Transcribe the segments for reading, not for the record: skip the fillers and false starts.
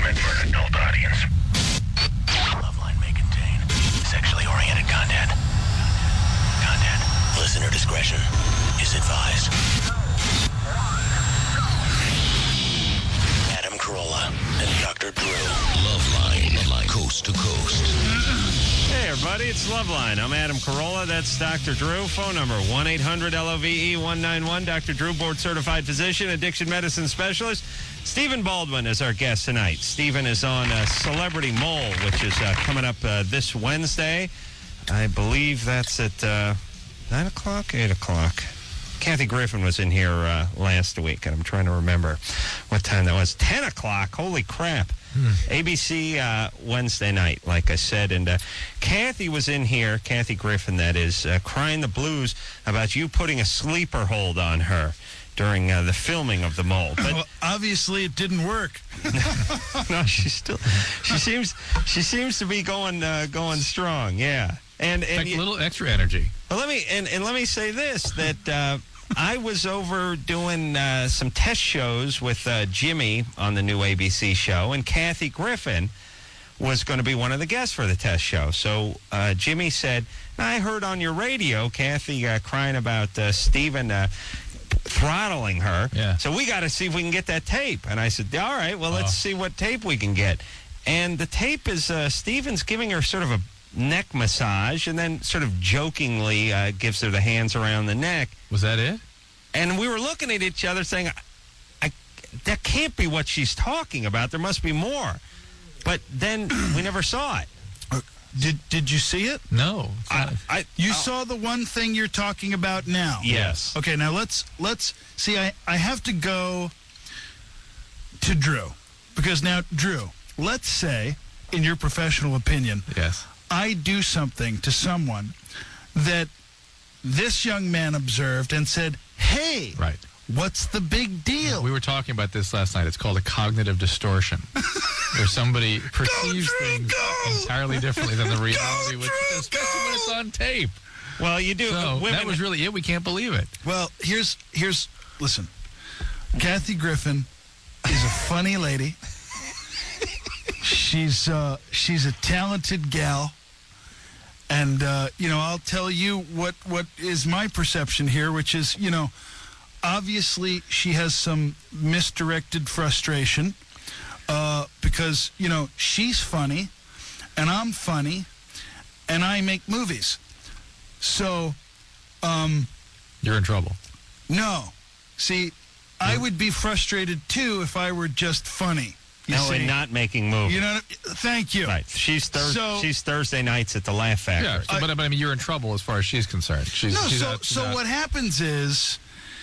meant for an adult audience. Loveline may contain sexually oriented content. Listener discretion is advised. Adam Carolla and Dr. Drew. Loveline, coast to coast. Hey, everybody, it's Loveline. I'm Adam Carolla. That's Dr. Drew. Phone number 1-800-LOVE-191. Dr. Drew, board-certified physician, addiction medicine specialist. Stephen Baldwin is our guest tonight. Stephen is on Celebrity Mole, which is coming up this Wednesday. I believe that's at 9 o'clock, 8 o'clock. Kathy Griffin was in here last week, and I'm trying to remember what time that was. 10 o'clock. Holy crap. ABC Wednesday night, like I said. And Kathy was in here, Kathy Griffin, that is, crying the blues about you putting a sleeper hold on her during the filming of The Mole. But well, obviously it didn't work. No, she seems to be going strong, yeah. And like a little extra energy. Well, let me say this, that I was over doing some test shows with Jimmy on the new ABC show, and Kathy Griffin was going to be one of the guests for the test show. So Jimmy said, I heard on your radio Kathy crying about Stephen throttling her. Yeah. So we got to see if we can get that tape. And I said, all right, well, let's see what tape we can get. And the tape is Stephen's giving her sort of a neck massage, and then sort of jokingly gives her the hands around the neck. Was that it? And we were looking at each other saying, that can't be what she's talking about. There must be more. But then we never saw it. Did you see it? No. You saw the one thing you're talking about now? Yes. Okay, now let's see. I have to go to Drew. Because now, Drew, let's say, in your professional opinion, yes, I do something to someone that this young man observed and said, hey, right, what's the big deal? We were talking about this last night. It's called a cognitive distortion, where somebody perceives things entirely differently than the reality, especially when it's on tape. Well, you do. So that was really it. We can't believe it. Well, here's listen. Kathy Griffin is a funny lady. She's a talented gal. And, I'll tell you what is my perception here, which is, obviously she has some misdirected frustration because, she's funny and I'm funny and I make movies. So, you're in trouble. No. See, I would be frustrated, too, if I were just funny. And not making movies. Thank you. Right. She's Thursday nights at the Laugh Factory. Yeah, but I mean, you're in trouble as far as she's concerned. So what happens is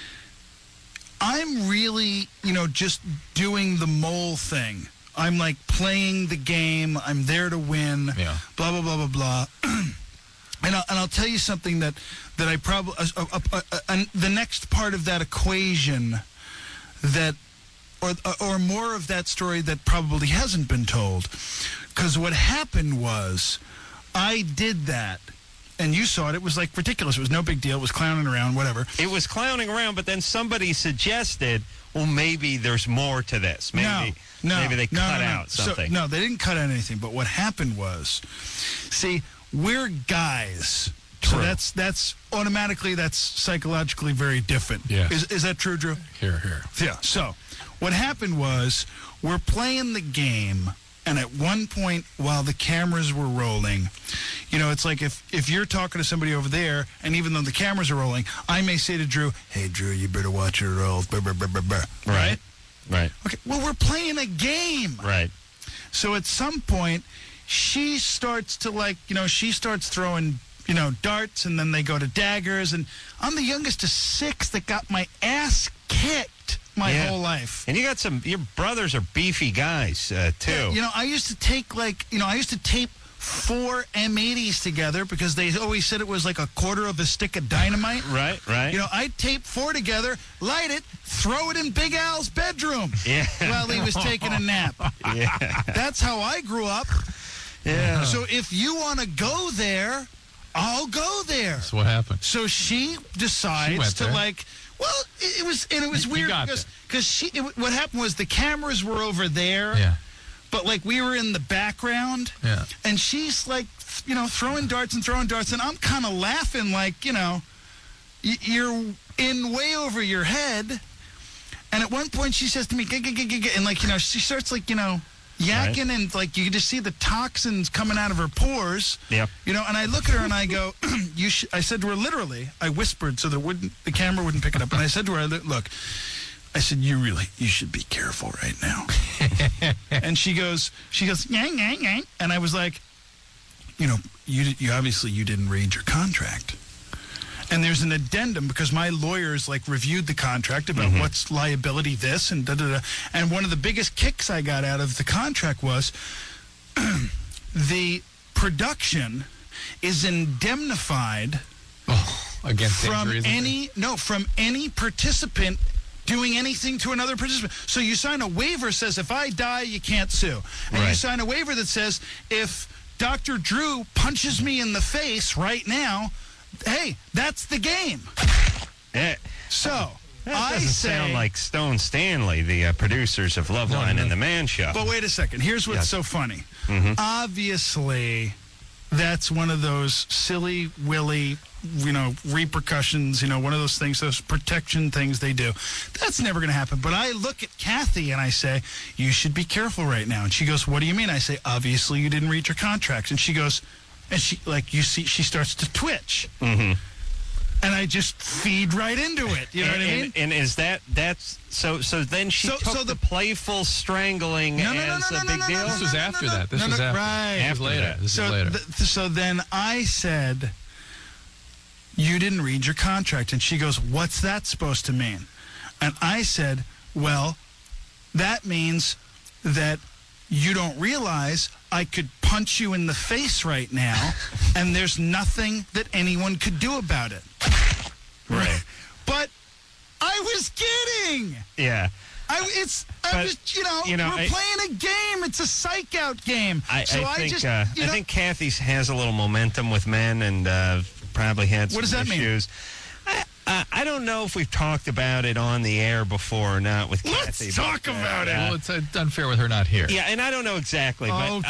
I'm really, just doing the mole thing. I'm like playing the game. I'm there to win. Yeah. Blah, blah, blah, blah, blah. And I'll tell you something that I probably the next part of that equation that. Or more of that story that probably hasn't been told. Because what happened was, I did that, and you saw it. It was like ridiculous. It was no big deal. It was clowning around, whatever. It was clowning around, but then somebody suggested, well, maybe there's more to this. Maybe they cut out something. No, they didn't cut out anything. But what happened was, see, we're guys. True. So that's automatically, that's psychologically very different. Yes. Is that true, Drew? Here. Yeah, so what happened was we're playing the game, and at one point while the cameras were rolling, it's like if you're talking to somebody over there, and even though the cameras are rolling, I may say to Drew, hey, Drew, you better watch your roll. Right? Right. Okay, well, we're playing a game. Right. So at some point, she starts to she starts throwing darts, and then they go to daggers, and I'm the youngest of 6 that got my ass kicked my whole life. And you got your brothers are beefy guys, too. Yeah, I used to take, tape 4 M80s together because they always said it was like a quarter of a stick of dynamite. Right. I'd tape 4 together, light it, throw it in Big Al's bedroom while he was taking a nap. Yeah. That's how I grew up. Yeah. So if you want to go there, I'll go there. So what happened? So she decides to well, it was weird because what happened was the cameras were over there, but like we were in the background. Yeah. And she's like, throwing darts, and I'm kind of laughing like, you're in way over your head. And at one point she says to me, and like, she starts like, yakking, right. And like you can just see the toxins coming out of her pores. Yeah. And I look at her and I go, I said to her literally, I whispered so that the camera wouldn't pick it up. And I said to her, look, I said, you should be careful right now. And she goes, yang, yang, yang. And I was like, you obviously you didn't read your contract. And there's an addendum because my lawyers like reviewed the contract about what's liability this and da-da-da. And one of the biggest kicks I got out of the contract was the production is indemnified against from injuries from any participant doing anything to another participant. So you sign a waiver says if I die, you can't sue. And you sign a waiver that says if Dr. Drew punches me in the face right now, hey, that's the game. So that doesn't sound like Stone Stanley, the producers of Loveline and The Man Show. But wait a second. Here's what's so funny. Obviously, that's one of those silly, willy, repercussions, one of those things, those protection things they do. That's never going to happen. But I look at Kathy and I say, you should be careful right now. And she goes, what do you mean? I say, obviously you didn't read your contracts. And she goes, and she, like, you see, she starts to twitch. And I just feed right into it. You know what I mean? And is that's so then she took the playful strangling as a big deal? This was after that. This was after. Right. After later. This is later. So then I said, you didn't read your contract. And she goes, what's that supposed to mean? And I said, well, that means that you don't realize I could punch you in the face right now, and there's nothing that anyone could do about it. Right. But I was kidding. Yeah. We're playing a game. It's a psych out game. I think Kathy has a little momentum with men and probably had some issues. What does that mean? I don't know if we've talked about it on the air before or not with Kathy. Let's talk about it. Well, it's unfair with her not here. Yeah, and I don't know exactly, but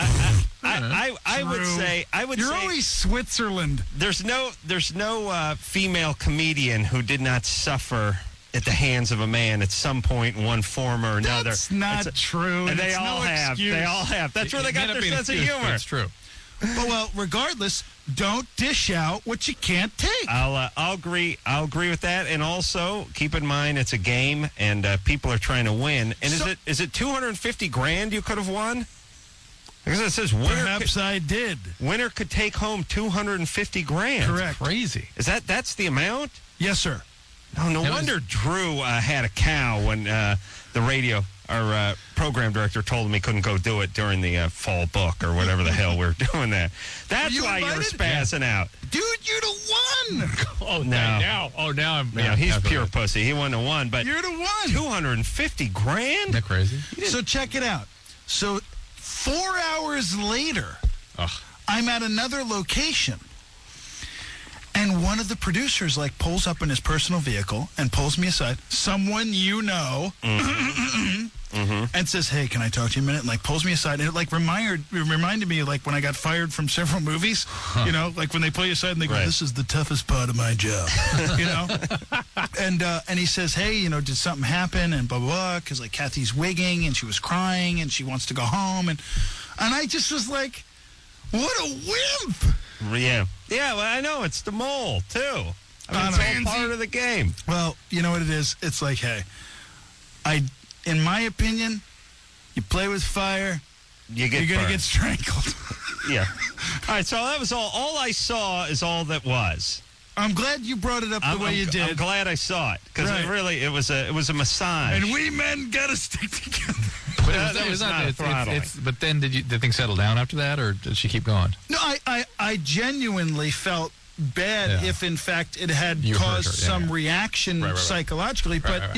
I would say you're always Switzerland. There's no female comedian who did not suffer at the hands of a man at some point in one form or another. That's not true. And they all have. Excuse. They all have. That's where they got their sense of humor. That's true. Well, regardless, don't dish out what you can't take. I'll agree with that, and also keep in mind it's a game, and people are trying to win. And is it $250,000 you could have won? Because it says winner. Perhaps I did. Winner could take home $250,000. Correct. Crazy. That's the amount? Yes, sir. No wonder Drew had a cow when the radio. Our program director told him he couldn't go do it during the fall book or whatever the hell we're doing that. That's why you were spazzing out. Dude, you'd have won. Oh, no. Now I'm... Yeah, he's pure pussy. He wouldn't have won, but... You'd have won. $250,000? Isn't that crazy? So check it out. So 4 hours later, I'm at another location. And one of the producers, pulls up in his personal vehicle and pulls me aside. Someone you know. And says, hey, can I talk to you a minute? And, pulls me aside. And it, reminded me, when I got fired from several movies. When they pull you aside and they go, this is the toughest part of my job. And he says, hey, did something happen? And blah, blah, blah. Because, Kathy's wigging and she was crying and she wants to go home. And I just was like, what a wimp. Yeah. Yeah, well, I know. It's the mole, too. It's all part of the game. Well, you know what it is? It's hey, in my opinion, you play with fire, you're going to get strangled. Yeah. All right, so that was all. All I saw is all that was. I'm glad you brought it up the way you did. I'm glad I saw it because it was a massage. And we men got to stick together. But it was not throttling. But then did things settle down after that, or did she keep going? No, I genuinely felt bad if, in fact, it had caused some reaction psychologically. But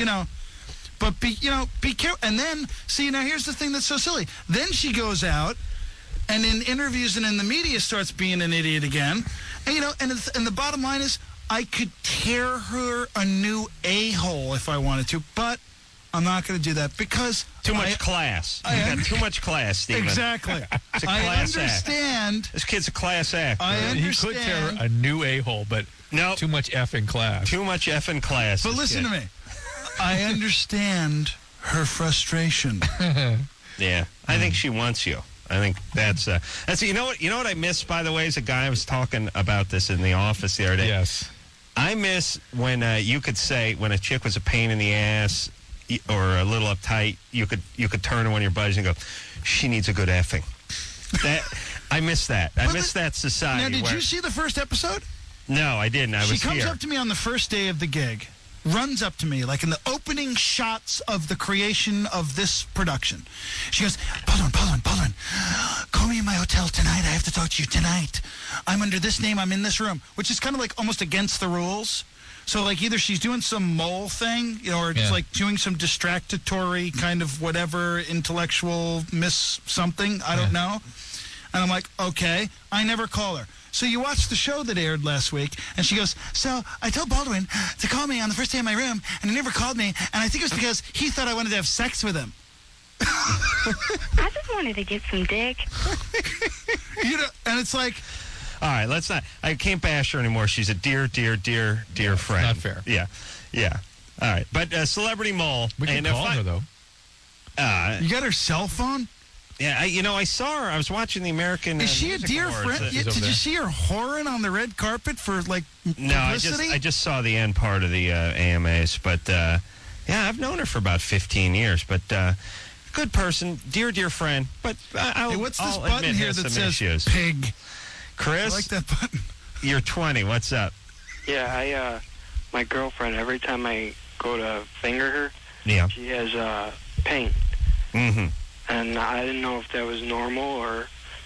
be careful. And then, now here's the thing that's so silly. Then she goes out and in interviews and in the media starts being an idiot again. And, and the bottom line is I could tear her a new a-hole if I wanted to, but I'm not going to do that because Too much class. I You got too much class, Stephen. Exactly. It's a I class act. understand. This kid's a class act. I right? He could tear understand. a new a-hole, but No. too much F in class. Too much effing class. But listen to me. I understand her frustration. Yeah, I think she wants you. I think that's you know what I miss, by the way, is a guy I was talking about this in the office the other day. Yes. I miss when you could say when a chick was a pain in the ass or a little uptight, you could turn to one of your buddies and go, she needs a good effing. That I miss that. I miss that society. Now, did where, you see the first episode? No, I didn't. I She was comes here. up to me on the first day of the gig, runs up to me, like in the opening shots of the creation of this production. She goes, Baldwin, call me in my hotel tonight. I have to talk to you tonight. I'm under this name. I'm in this room, which is kind of like almost against the rules. So, like, either she's doing some mole thing, or it's Yeah. like doing some distractory kind of whatever intellectual miss something. I don't know. And I'm like, okay. I never call her. So you watched the show that aired last week, and she goes, so I told Baldwin to call me on the first day in my room, and he never called me, and I think it was because he thought I wanted to have sex with him. I just wanted to get some dick. You know, and it's like, All right, let's not. I can't bash her anymore. She's a dear friend. not fair. Yeah. All right, but Celebrity Mole. We can and if call her, though. you got her cell phone? Yeah, I saw her. I was watching the American. Is she a Music dear Awards. friend? She's over Did you there. see her whoring on the red carpet for, like, No, publicity? I just saw the end part of the AMAs, but yeah, I've known her for about 15 years. But good person, dear friend. But I'll, Hey, what's this I'll button admit here has that some says issues. pig? Chris, I like that button. you're 20. What's up? Yeah, my girlfriend, every time I go to finger her, Yeah. she has pain. Mm-hmm. And I didn't know if that was normal or...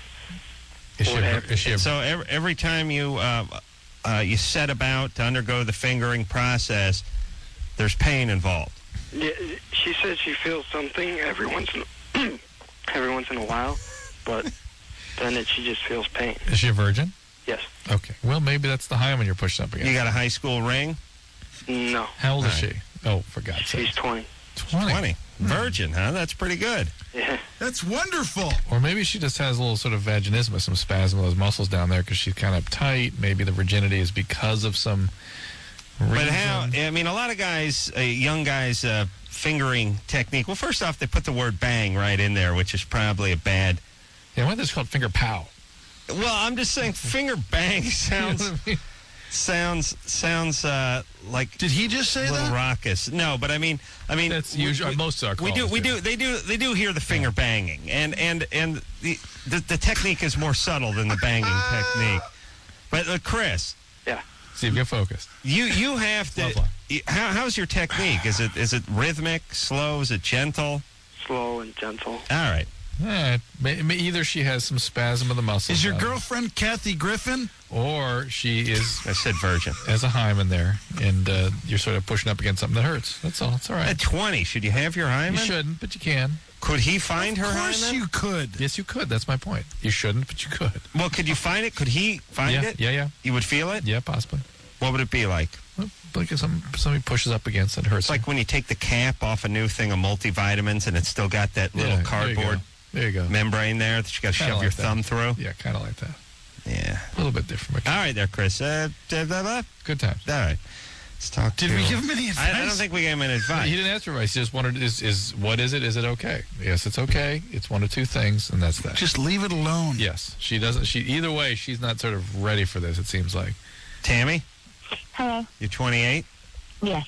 Is she a So every time you set about to undergo the fingering process, there's pain involved. Yeah, she says she feels something every once in a while, but then she just feels pain. Is she a virgin? Yes. Okay. Well, maybe that's the hymen you're pushing up against. You got a high school ring? No. How old is All she? Oh, for God's sake. She's 20. 20. Virgin, huh? That's pretty good. Yeah. That's wonderful. Or maybe she just has a little sort of vaginismus, some spasm of those muscles down there because she's kind of tight. Maybe the virginity is because of some reason. But how? I mean, a lot of guys, young guys, fingering technique. Well, first off, they put the word bang right in there, which is probably a bad. Yeah, why is this called finger pow? Well, I'm just saying, finger bang sounds You know what I mean? sounds like Did he just say a little that? raucous. No, but I mean, That's usually most of our we callers do. they do hear the finger banging, and the technique is more subtle than the banging technique. But Chris, Yeah. Steve, get focused. you have to. Love line. How's your technique? Is it rhythmic, slow? Is it gentle? Slow and gentle. All right. Yeah, either she has some spasm of the muscles. Is your down there, girlfriend Kathy Griffin? or she is I said virgin. has a hymen there, and you're sort of pushing up against something that hurts. That's all. It's all right. At 20, should you have your hymen? You shouldn't, but you can. Could he find her Of course hymen? you could. Yes, you could. That's my point. You shouldn't, but you could. Well, could you find it? Could he find it? Yeah. You would feel it? Yeah, possibly. What would it be like? Well, like if somebody pushes up against it, hurts. It's like when you take the cap off a new thing of multivitamins and it's still got that little cardboard There you go. membrane there that you got to Kinda shove your like that. thumb through. Yeah, kind of like that. Yeah. A little bit different. But All right there, Chris. Blah, blah, blah. good times. All right. Let's talk Did to we give him any advice? I don't think we gave him any He advice. didn't ask for advice. He just wanted is what is it? Is it okay? Yes, it's okay. It's one of two things, and that's that. Just leave it alone. Yes, she doesn't. She either way, she's not sort of ready for this. It seems like. Tammy, Hello. you're 28? Yes.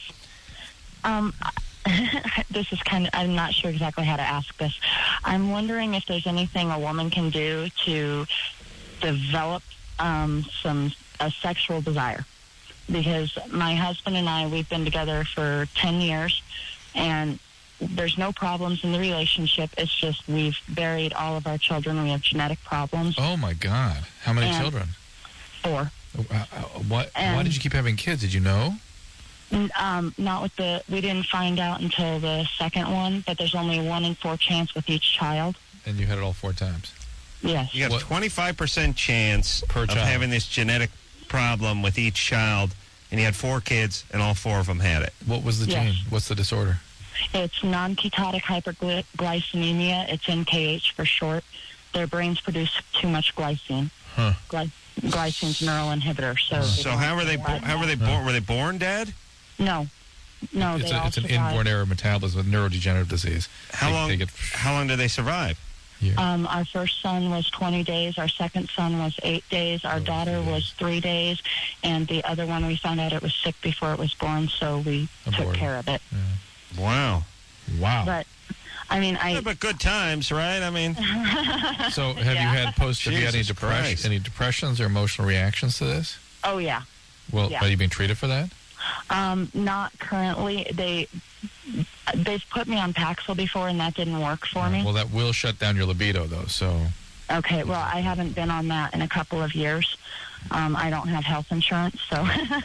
This is I'm not sure exactly how to ask this. I'm wondering if there's anything a woman can do to develop a sexual desire. Because my husband and I, we've been together for 10 years, and there's no problems in the relationship. It's just we've buried all of our children. We have genetic problems. Oh my God! How many And- children? 4. What? Why And- did you keep having kids? Did you know? Not with we didn't find out until the second one, but there's only 1 in 4 chance with each child. And you had it all 4 times. Yes. You got What- a 25% chance Per of child. having this genetic problem with each child, and you had 4 kids, and all 4 of them had it. What was the Yes. gene? What's the disorder? It's non-ketotic hyperglycemia. It's NKH for short. Their brains produce too much glycine. Huh. Glycine's neural inhibitor. So how were they born? Were they born dead? No, they all It's an survived. inborn error of metabolism with neurodegenerative disease. How long did they survive? Our first son was 20 days. Our second son was 8 days. Our daughter was 3 days. And the other one, we found out it was sick before it was born, so we took care of it. Wow. But, I mean, but good times, right? I mean. So have you had have you had any depressions or emotional reactions to this? Oh, yeah. Well, Yeah. are you being treated for that? Not currently. They've put me on Paxil before, and that didn't work for me. Well, that will shut down your libido, though, so... Okay, well, I haven't been on that in a couple of years. I don't have health insurance, so...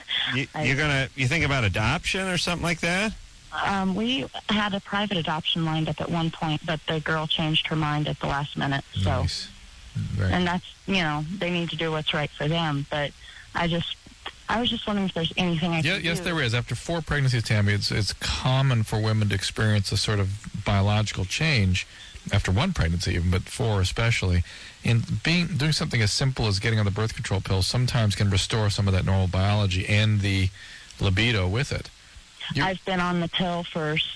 You think about adoption or something like that? We had a private adoption lined up at one point, but the girl changed her mind at the last minute. So, Nice. Very and that's, they need to do what's right for them. But I was just wondering if there's anything I can do. Yes, there is. After 4 pregnancies, Tammy, it's common for women to experience a sort of biological change after 1 pregnancy, even, but 4 especially. And doing something as simple as getting on the birth control pill sometimes can restore some of that normal biology and the libido with it. I've been on the pill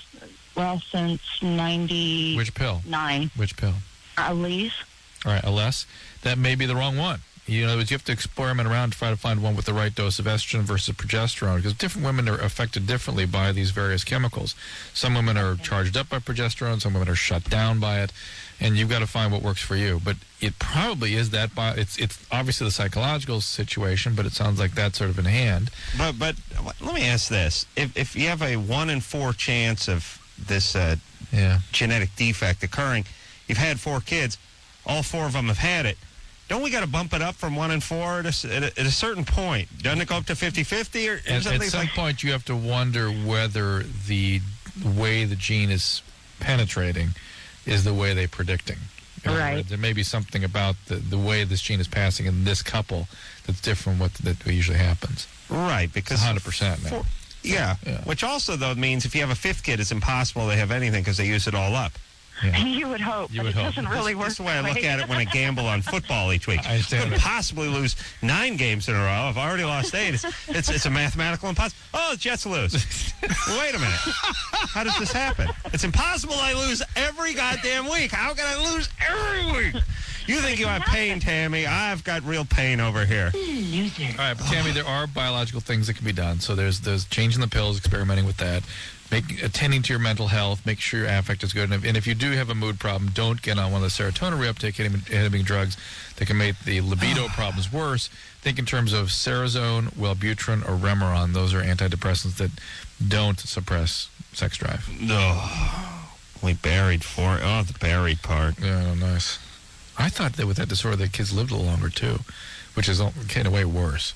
since 99. Which pill? Which pill? Aleve. All right, Aless. That may be the wrong one. You have to experiment around to try to find one with the right dose of estrogen versus progesterone, because different women are affected differently by these various chemicals. Some women are charged up by progesterone, some women are shut down by it, and you've got to find what works for you. But it probably is that it's obviously the psychological situation, but it sounds like that's sort of in hand. But let me ask this: if you have a 1 in 4 chance of this genetic defect occurring, you've had 4 kids, all 4 of them have had it. Don't we got to bump it up from 1 in 4 at a certain point? Doesn't it go up to 50-50 or something? At some point, you have to wonder whether the way the gene is penetrating is the way they're predicting. Right. There may be something about the way this gene is passing in this couple that's different from what usually happens. Right, because 100% now. Yeah, which also, though, means if you have a 5th kid, it's impossible they have anything because they use it all up. Yeah. You would hope, but it doesn't really work. That's the way I look at it when I gamble on football each week. I understand. Couldn't possibly lose 9 games in a row. I've already lost 8. It's a mathematical impossible. Oh, the Jets lose. Wait a minute. How does this happen? It's impossible I lose every goddamn week. How can I lose every week? You think you have pain, Tammy. I've got real pain over here. All right, but Tammy, there are biological things that can be done. So there's changing the pills, experimenting with that. Attending to your mental health, make sure your affect is good. And if you do have a mood problem, don't get on one of the serotonin reuptake inhibiting drugs that can make the libido problems worse. Think in terms of Cerazone, Wellbutrin, or Remeron. Those are antidepressants that don't suppress sex drive. Oh, we buried the buried part. Yeah, nice. I thought that with that disorder, the kids lived a little longer, too, which is in a way worse.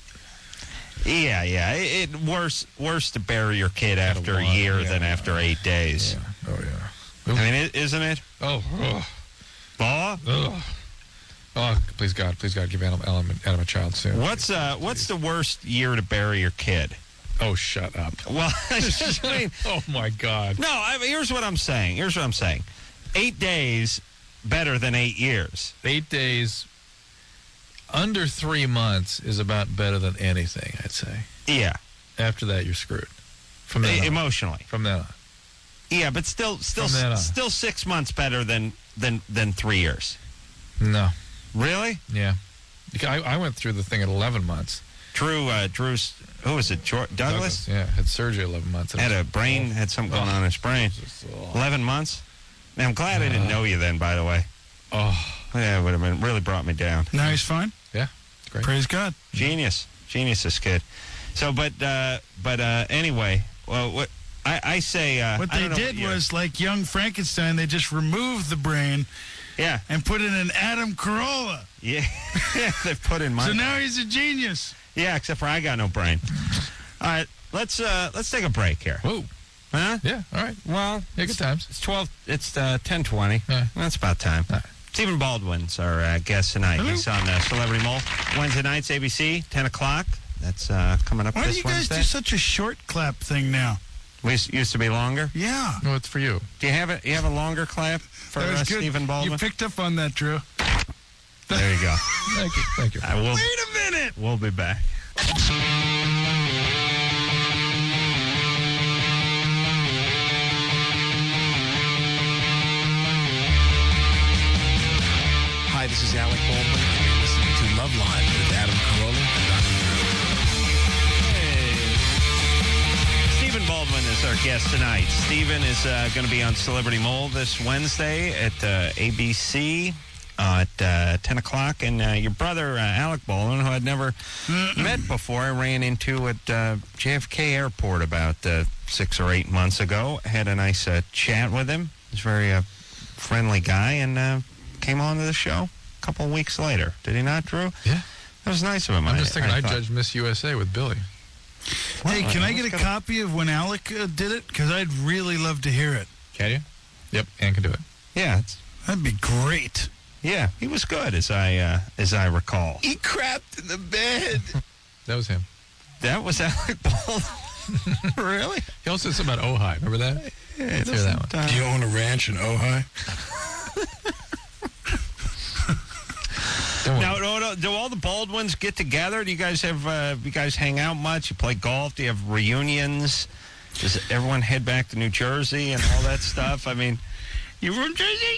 Yeah. It worse to bury your kid after a year than after 8 days. Yeah. Oh, yeah. I mean, isn't it? Oh. Law? Oh, please God, give Adam a child soon. What's the worst year to bury your kid? Oh, shut up. Well, I just mean... Oh, my God. No, here's what I'm saying. 8 days better than 8 years. 8 days... Under 3 months is about better than anything, I'd say. Yeah. After that, you're screwed. From then on. Emotionally. From then on. Yeah, but still 6 months better than 3 years. No. Really? Yeah. I went through the thing at 11 months. Drew's, who was it, Douglas? Yeah, had surgery 11 months. Had something going on in his brain. 11 months? Man, I'm glad I didn't know you then, by the way. Oh. Yeah, it would have really brought me down. Now he's fine? Yeah, great. Praise God. Genius, this kid. So, but anyway, well, what I say... what they did was, like young Frankenstein, they just removed the brain and put in an Adam Carolla. Yeah, they put in my... So now he's a genius. Yeah, except for I got no brain. All right, let's take a break here. Whoa. Huh? Yeah, all right. Well, yeah, good times. It's 10:20. Yeah. That's about time. All right. Stephen Baldwin's our guest tonight. Hello. He's on Celebrity Mole. Wednesday nights, ABC, 10 o'clock. That's coming up Why this do you guys Wednesday. do such a short clap thing now? We used to be longer. Yeah. No, it's for you. Do you have a longer clap for That was good. Stephen Baldwin? You picked up on that, Drew. There you go. Thank you. Thank you. I will. Wait a minute. We'll be back. Hi, this is Alec Baldwin, and you're listening to Love Line with Adam Carolla and Dr. Drew. Stephen Baldwin is our guest tonight. Stephen is going to be on Celebrity Mole this Wednesday at ABC at 10 o'clock. And your brother, Alec Baldwin, who I'd never met before, I ran into at JFK Airport about 6 or 8 months ago. Had a nice chat with him. He's a very friendly guy and came on to the show a couple of weeks later. Did he not, Drew? Yeah. That was nice of him. I'm just thinking I thought. judged Miss USA with Billy. Hey, can I get a let's go. copy of when Alec did it? Because I'd really love to hear it. Can you? Yep, Ann can do it. Yeah, That'd be great. yeah, he was good as I recall. He crapped in the bed. That was him. That was Alec Baldwin. Really? He also said something about Ojai. Remember that? Yeah, Let's hear that one. Do you own a ranch in Ojai? Don't worry. Now, do all the Baldwins get together? Do you guys have? You guys hang out much? You play golf? Do you have reunions? Does everyone head back to New Jersey and all that stuff? I mean, you from Jersey?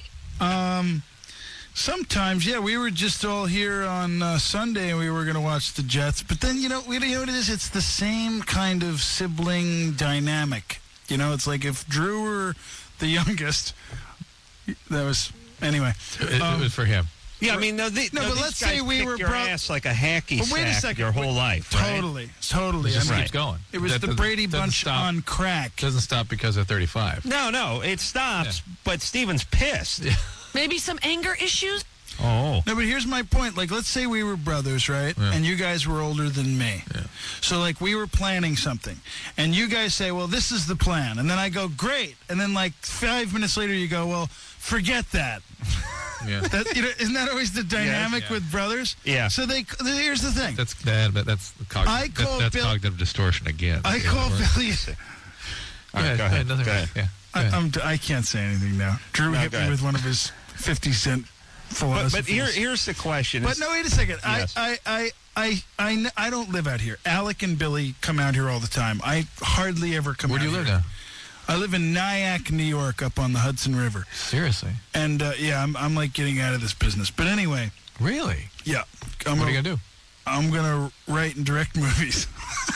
Sometimes, yeah. We were just all here on Sunday, and we were going to watch the Jets. But then, you know what it is? It's the same kind of sibling dynamic. You know, it's like if Drew were the youngest, that was... Anyway. It was for him. Yeah, I mean, but these let's say guys we kicked were your ass like a hacky But wait a sack second. your whole life, right? Totally. It just I mean, keeps going. it was That the doesn't- Brady doesn't Bunch stop. on crack. Doesn't stop because they're 35. No, it stops, but Steven's pissed. Maybe some anger issues? Oh. No, but here's my point. Like, let's say we were brothers, right? Yeah. And you guys were older than me. Yeah. So, like, we were planning something. And you guys say, well, this is the plan. And then I go, great. And then, like, 5 minutes later, you go, well, forget that. Yeah. That, you know, isn't that always the dynamic Yeah. with brothers? Yeah. So here's the thing. That's that's I call that's Bill- cognitive distortion again. I Yeah, call right. Billy. All right, go ahead. nothing Go wrong. ahead. Yeah. I can't say anything now. Drew No, hit go me ahead. with one of his 50 cent philosophies. But here's the question. But no, wait a second. Yes. I don't live out here. Alec and Billy come out here all the time. I hardly ever come Where out do you live here. now? I live in Nyack, New York, up on the Hudson River. Seriously? And, yeah, I'm like getting out of this business. But anyway, Really? yeah. What are you gonna do? I'm going to write and direct movies.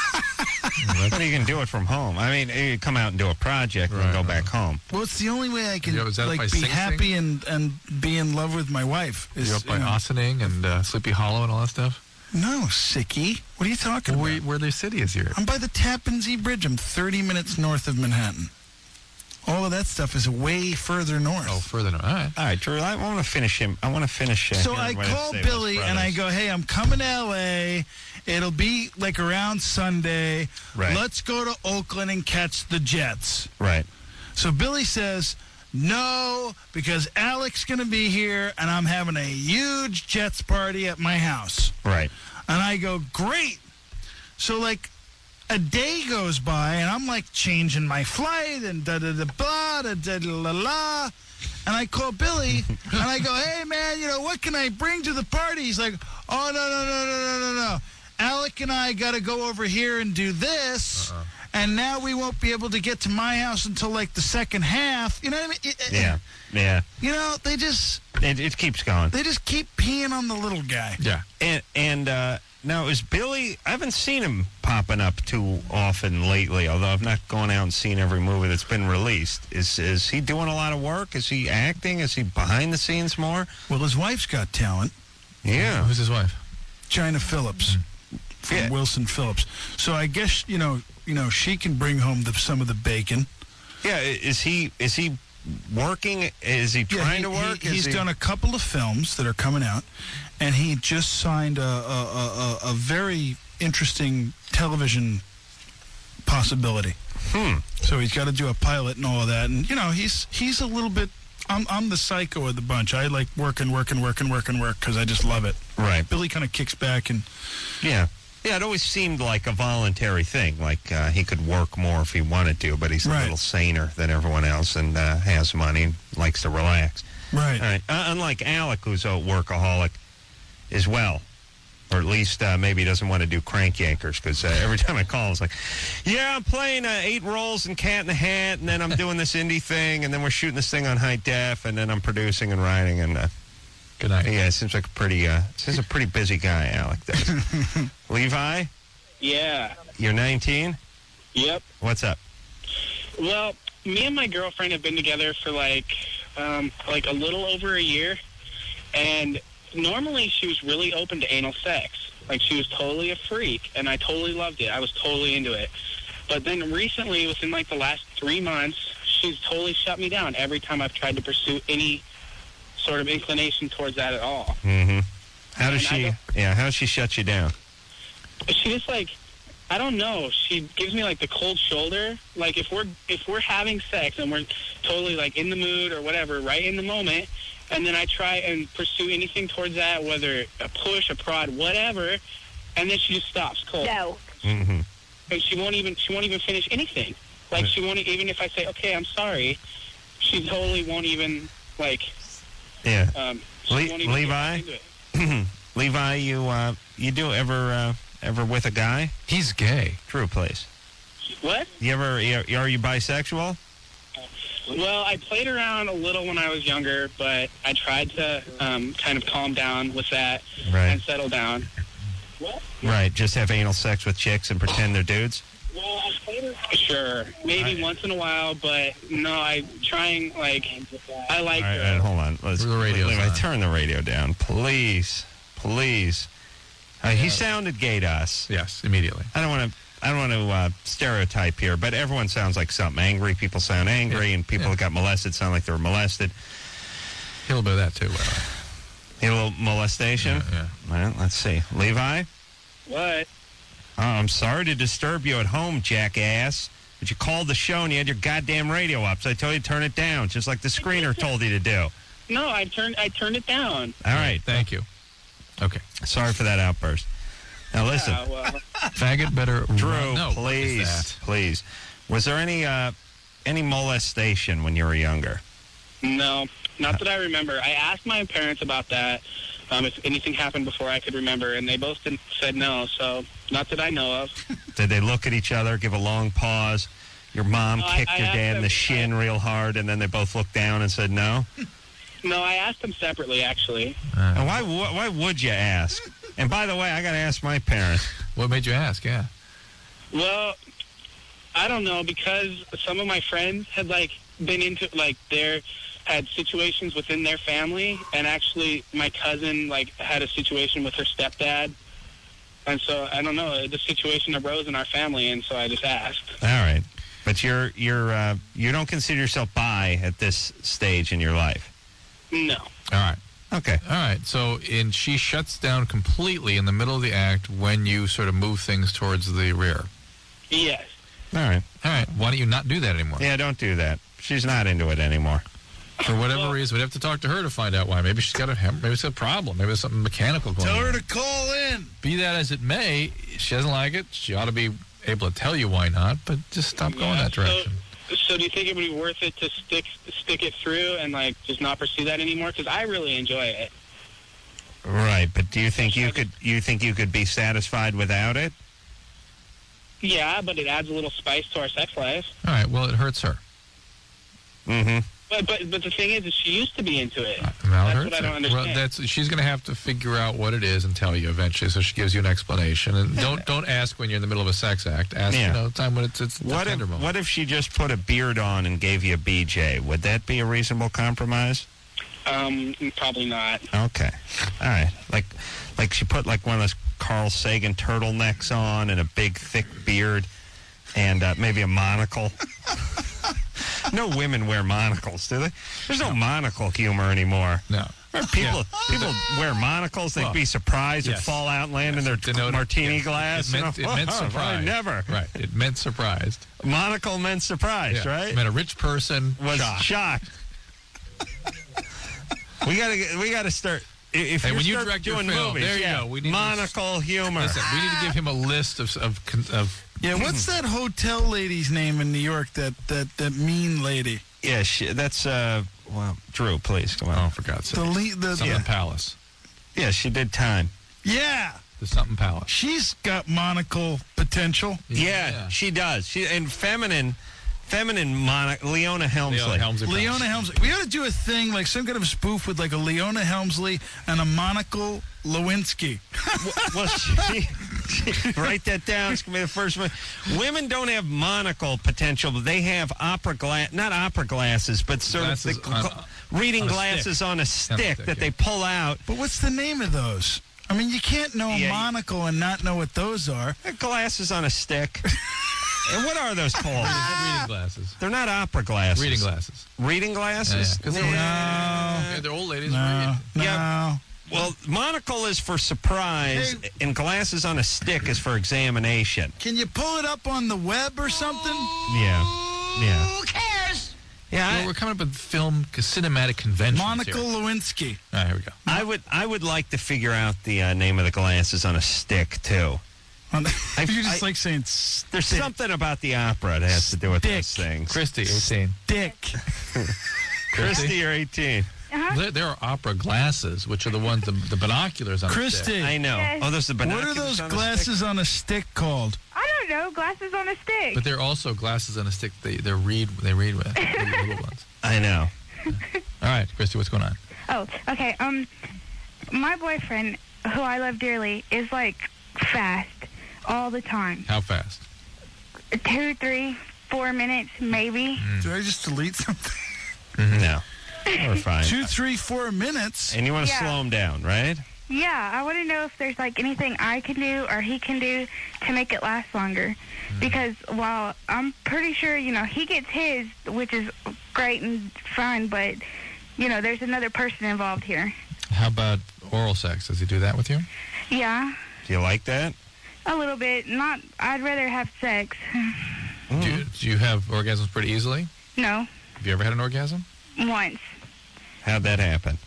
But you can do it from home. I mean, you come out and do a project and Right, go right. back home. Well, it's the only way I can Yeah, was that like by be Sing Sing? happy and be in love with my wife. Is, You up by you know- Ossining and Sleepy Hollow and all that stuff? No, sickie. What are you talking about? Where their city is here? I'm by the Tappan Zee Bridge. I'm 30 minutes north of Manhattan. All of that stuff is way further north. Oh, further north. All right. All right, Drew, I want to finish him. I want to finish. So hearing I what he call say about Billy his and I brothers. go, hey, I'm coming to L.A. It'll be like around Sunday. Right. Let's go to Oakland and catch the Jets. Right. So Billy says, no, because Alec's going to be here and I'm having a huge Jets party at my house. Right. And I go, great. So, like, a day goes by, and I'm, like, changing my flight and da-da-da-blah, da-da-da-la-la. And I call Billy, and I go, hey, man, you know, what can I bring to the party? He's like, oh, no. Alec and I got to go over here and do this, and now we won't be able to get to my house until, like, the second half. You know what I mean? Yeah. You know, they just It keeps going. keep peeing on the little guy. Yeah. And now is Billy? I haven't seen him popping up too often lately. Although I've not gone out and seen every movie that's been released. Is he doing a lot of work? Is he acting? Is he behind the scenes more? Well, his wife's got talent. Yeah. Who's his wife? China Phillips from Yeah. Wilson Phillips. So I guess you know she can bring home some of the bacon. Yeah. Is he working? Is he trying to work? He's done a couple of films that are coming out, and he just signed a very interesting television possibility. So he's got to do a pilot and all of that, and he's a little bit. I'm the psycho of the bunch. I like work because I just love it. Right. Billy kind of kicks back and Yeah. Yeah, it always seemed like a voluntary thing. Like he could work more if he wanted to, but he's a Right. little saner than everyone else and has money and likes to relax. Right. All right. Unlike Alec, who's a workaholic as well. Or at least maybe he doesn't want to do crank yankers because every time I call, it's like, yeah, I'm playing 8 roles in Cat in the Hat, and then I'm doing this indie thing, and then we're shooting this thing on high def, and then I'm producing and writing. And Good night. yeah, it seems like a pretty busy guy, Alec does. Levi, Yeah. you're 19. Yep. What's up? Well, me and my girlfriend have been together for like a little over a year, and normally she was really open to anal sex. Like, she was totally a freak, and I totally loved it. I was totally into it. But then recently, within like the last 3 months, she's totally shut me down every time I've tried to pursue any sort of inclination towards that at all. Mm-hmm. How does And I she? don't- Yeah, how does she shut you down? She just like, I don't know. She gives me like the cold shoulder. Like if we're having sex and we're totally like in the mood or whatever, right in the moment, and then I try and pursue anything towards that, whether a push, a prod, whatever, and then she just stops cold. No. Mm-hmm. And she won't even finish anything. Like she won't even if I say okay, I'm sorry, she totally won't even like. Yeah. She won't even Levi? get into it. Levi, you do ever with a guy? He's gay. True, please. What? Are you bisexual? Well, I played around a little when I was younger, but I tried to kind of calm down with that Right. and settle down. What? Right, just have anal sex with chicks and pretend they're dudes? Well, I played around. Sure, maybe once in a while, but no, I like All right, her. hold on. Let's The radio's Levi, on. turn the radio down, please. He sounded gay to us. Yes, immediately. I don't want to stereotype here, but everyone sounds like something. Angry people sound angry, Yeah. and people Yeah. that got molested sound like they were molested. A little bit of that too. By the way. A little molestation? Yeah. Well, let's see. Levi? What? Oh, I'm sorry to disturb you at home, jackass. But you called the show and you had your goddamn radio up, so I told you to turn it down, just like the screener told you to do. No, I turned it down. All right. Thank you. Okay. Sorry for that outburst. Now listen, Yeah, well, Faggot better. Drew, No, what is please, that? please. Was there any molestation when you were younger? no, not that I remember. I asked my parents about that, if anything happened before I could remember, and they both said no. So, not that I know of. Did they look at each other, give a long pause? Your mom No, kicked I your asked dad in them- the shin real hard, and then they both looked down and said no? No, I asked them separately, actually. And why would you ask? And by the way, I got to ask my parents. What made you ask? Yeah. Well, I don't know, because some of my friends had been into had situations within their family, and actually my cousin had a situation with her stepdad, and so I don't know, the situation arose in our family, and so I just asked. All right, but you don't consider yourself bi at this stage in your life. No. All right. Okay. All right. So, she shuts down completely in the middle of the act when you sort of move things towards the rear. Yes. All right. All right. Why don't you not do that anymore? Yeah, don't do that. She's not into it anymore. For whatever reason, we'd have to talk to her to find out why. Maybe she's got maybe it's a problem. Maybe there's something mechanical going Tell on. her to call in. Be that as it may, she doesn't like it. She ought to be able to tell you why not, but just stop going that direction. So do you think it would be worth it to stick it through and just not pursue that anymore? Because I really enjoy it. Right, but do you think you could be satisfied without it? Yeah, but it adds a little spice to our sex life. All right. Well, it hurts her. Mm-hmm. But the thing is she used to be into it. Well, That's it what hurts I don't her. understand. Well, she's going to have to figure out what it is and tell you eventually. So she gives you an explanation, and don't ask when you're in the middle of a sex act. Ask time when it's the tender moment. What if she just put a beard on and gave you a BJ? Would that be a reasonable compromise? Probably not. Okay. All right. Like she put one of those Carl Sagan turtlenecks on and a big thick beard and maybe a monocle. No women wear monocles, do they? There's no monocle humor anymore. No. People wear monocles. They'd be surprised and yes. fall out and land in their Denoted- martini yes. glass. It meant I surprise. never. Right. It meant surprised. Monocle meant surprised, Yeah. right? It meant a rich person Was shocked. shocked. We gotta start. if Hey, you're when you start direct your doing film, movies, there you yeah, go. We need monocle humor. Listen, we need to give him a list of Yeah, what's that hotel lady's name in New York? That mean lady. Yeah, that's well, Drew, please come on. oh, for God's sake. Something Palace. Yeah, she did Time. Yeah, The Something Palace. she's got monocle potential. Yeah, she does. She and feminine Leona Helmsley. Leona Helmsley. Leona Helmsley. We ought to do a thing like some kind of spoof with like a Leona Helmsley and a monocle Lewinsky. Well, write that down. It's going to be the first one. Women don't have monocle potential, but they have not opera glasses, but sort Glasses of reading on a glasses stick. on a stick that they pull out. But what's the name of those? I mean, you can't know a Yeah, monocle and not know what those are. Glasses on a stick. And what are those called? Reading glasses. They're not opera glasses. Reading glasses. Reading glasses? Because they're old ladies. No, no. Yeah. Well, monocle is for surprise, and glasses on a stick is for examination. Can you pull it up on the web or something? Yeah. Who cares? Yeah. Well, we're coming up with cinematic conventions Monocle here. Lewinsky. All right, here we go. I would like to figure out the name of the glasses on a stick too. You just like saying There's something about the opera that has to do with those things. Christy, 18. dick. Christy, you're 18. There are opera glasses, which are the ones, the binoculars on the stick. Christy, I know. Yes. Oh, those are the what binoculars are those on a glasses on a stick called? I don't know. Glasses on a stick. But they're also glasses on a stick. They read with. The little ones. stick? I know. All right, Christy, what's going on? Oh, okay. My boyfriend, who I love dearly, is like fast all the time. How fast? 2, 3, 4 minutes, maybe. Did I just delete something? No. We're fine. 2, 3, 4 minutes. And you want to Yeah. slow him down, right? Yeah, I want to know if there's like anything I can do or he can do to make it last longer. Because while I'm pretty sure, he gets his, which is great and fine, but, there's another person involved here. How about oral sex? Does he do that with you? Yeah, Do you like that? a little bit. I'd rather have sex. Do you have orgasms pretty easily? No, Have you ever had an orgasm? once. How'd that happen?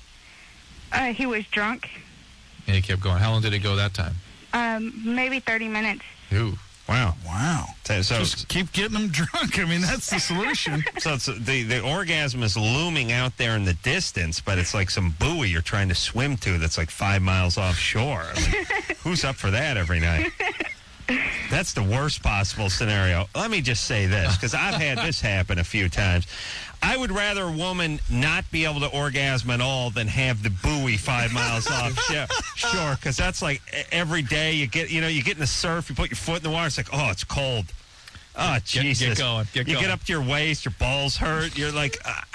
He was drunk. And he kept going. How long did it go that time? Maybe 30 minutes. Ooh. Wow. Wow. So Just keep getting them drunk. I mean, that's the solution. So it's, the orgasm is looming out there in the distance, but it's like some buoy you're trying to swim to that's like 5 miles offshore. I mean, who's up for that every night? That's the worst possible scenario. Let me just say this, because I've had this happen a few times. I would rather a woman not be able to orgasm at all than have the buoy 5 miles offshore, because that's like every day you get in the surf, you put your foot in the water, it's like, oh, it's cold. Oh, Jesus. Get going. You get up to your waist, your balls hurt. You're like,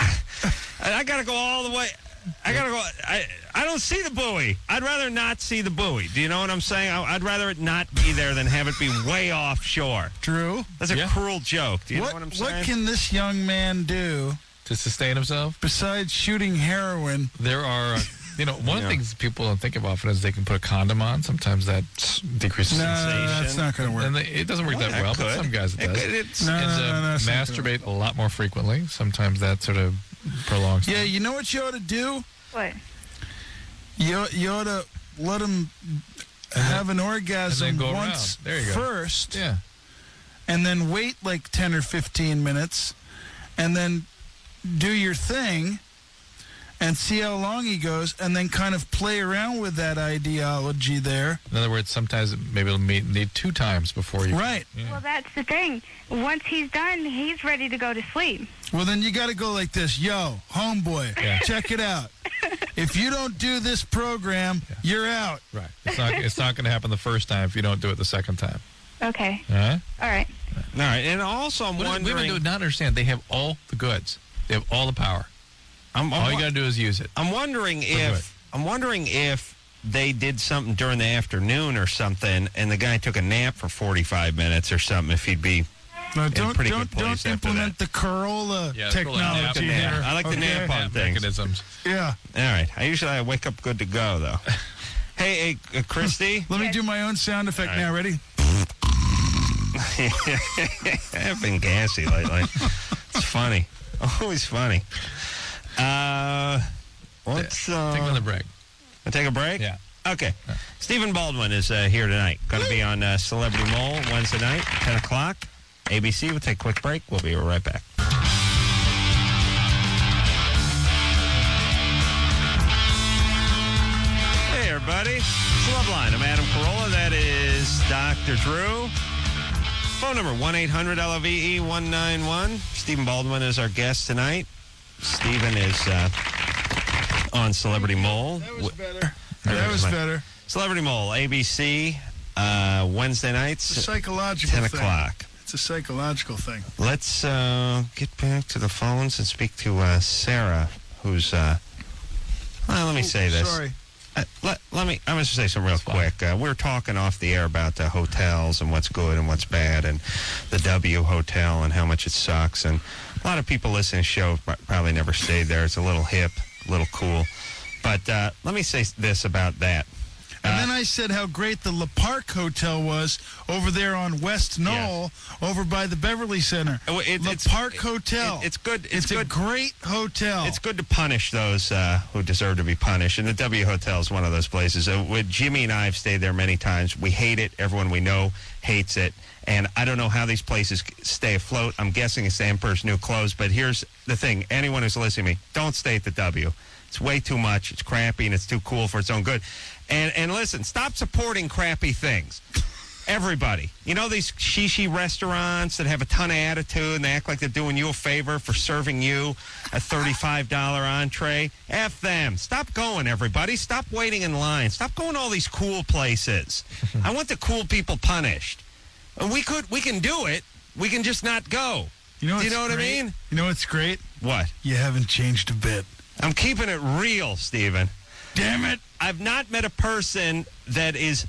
I got to go all the way. I got to go. I don't see the buoy. I'd rather not see the buoy. Do you know what I'm saying? I'd rather it not be there than have it be way offshore. Drew, That's a cruel joke. Do you know what I'm saying? what can this young man do To sustain himself? besides shooting heroin? There are, one of the things people don't think of often is they can put a condom on. Sometimes that decreases No, sensation. that's not going to work. And it doesn't work that That well, but could. some guys it does. It's- No, and no, no, it's not gonna masturbate a lot more frequently. Sometimes that sort of prolongs. Yeah, you know what you ought to do? What? You ought to let him have an orgasm and then go once around. There you go. first, Yeah. and then wait like 10 or 15 minutes, and then do your thing and see how long he goes, and then kind of play around with that ideology there. In other words, sometimes maybe it'll need 2 times before you. Right. Yeah. Well, that's the thing. Once he's done, he's ready to go to sleep. Well, then you got to go like this. Yo, homeboy, Yeah. check it out. If you don't do this program, you're out. Right. It's not going to happen the first time if you don't do it the second time. Okay. All right. All right. All right, and also I'm Women wondering. do not understand. They have all the goods. They have all the power. I'm All you got to do is use it. I'm wondering if they did something during the afternoon or something, and the guy took a nap for 45 minutes or something. If he'd be No, don't pretty good place don't after implement the Corolla Yeah, technology Corolla there. I like the nap on things. Mechanisms. Yeah. All right, I wake up good to go though. Hey, Christy. Let me do my own sound effect now. Ready? I've been gassy lately. It's funny. Always funny. What's Take another break. Wanna take a break? Yeah. Okay. Stephen Baldwin is here tonight. Going to be on Celebrity Mole Wednesday night, 10 o'clock. ABC. We'll take a quick break. We'll be right back. Hey, everybody. It's Loveline. I'm Adam Carolla. That is Dr. Drew. Phone number 1-800-LOVE-191. Stephen Baldwin is our guest tonight. Stephen is on Celebrity Mole. That was better. That was better. Celebrity Mole, ABC, Wednesday nights, It's a psychological 10 thing. o'clock. It's a psychological thing. Let's get back to the phones and speak to Sarah, who's, well, let me say this. Sorry. I'm going to say something real quick. We were talking off the air about the hotels and what's good and what's bad, and the W Hotel and how much it sucks. And a lot of people listening to the show probably never stayed there. It's a little hip, a little cool. But let me say this about that. And then I said how great the La Park Hotel was over there on West Knoll, over by the Beverly Center. La Park Hotel. It's good. It's a great hotel. It's good to punish those who deserve to be punished. And the W Hotel is one of those places. With Jimmy and I have stayed there many times. We hate it. Everyone we know hates it. And I don't know how these places stay afloat. I'm guessing it's the Emperor's New Clothes. But here's the thing. Anyone who's listening to me, don't stay at the W. It's way too much. It's crappy, and it's too cool for its own good. And listen, stop supporting crappy things. Everybody. You know these shishi restaurants that have a ton of attitude and they act like they're doing you a favor for serving you a $35 entree? F them. Stop going, everybody. Stop waiting in line. Stop going to all these cool places. I want the cool people punished. And we can do it. We can just not go. You know, do you know what I mean? You know what's great? What? You haven't changed a bit. I'm keeping it real, Stephen. Damn it. I've not met a person that is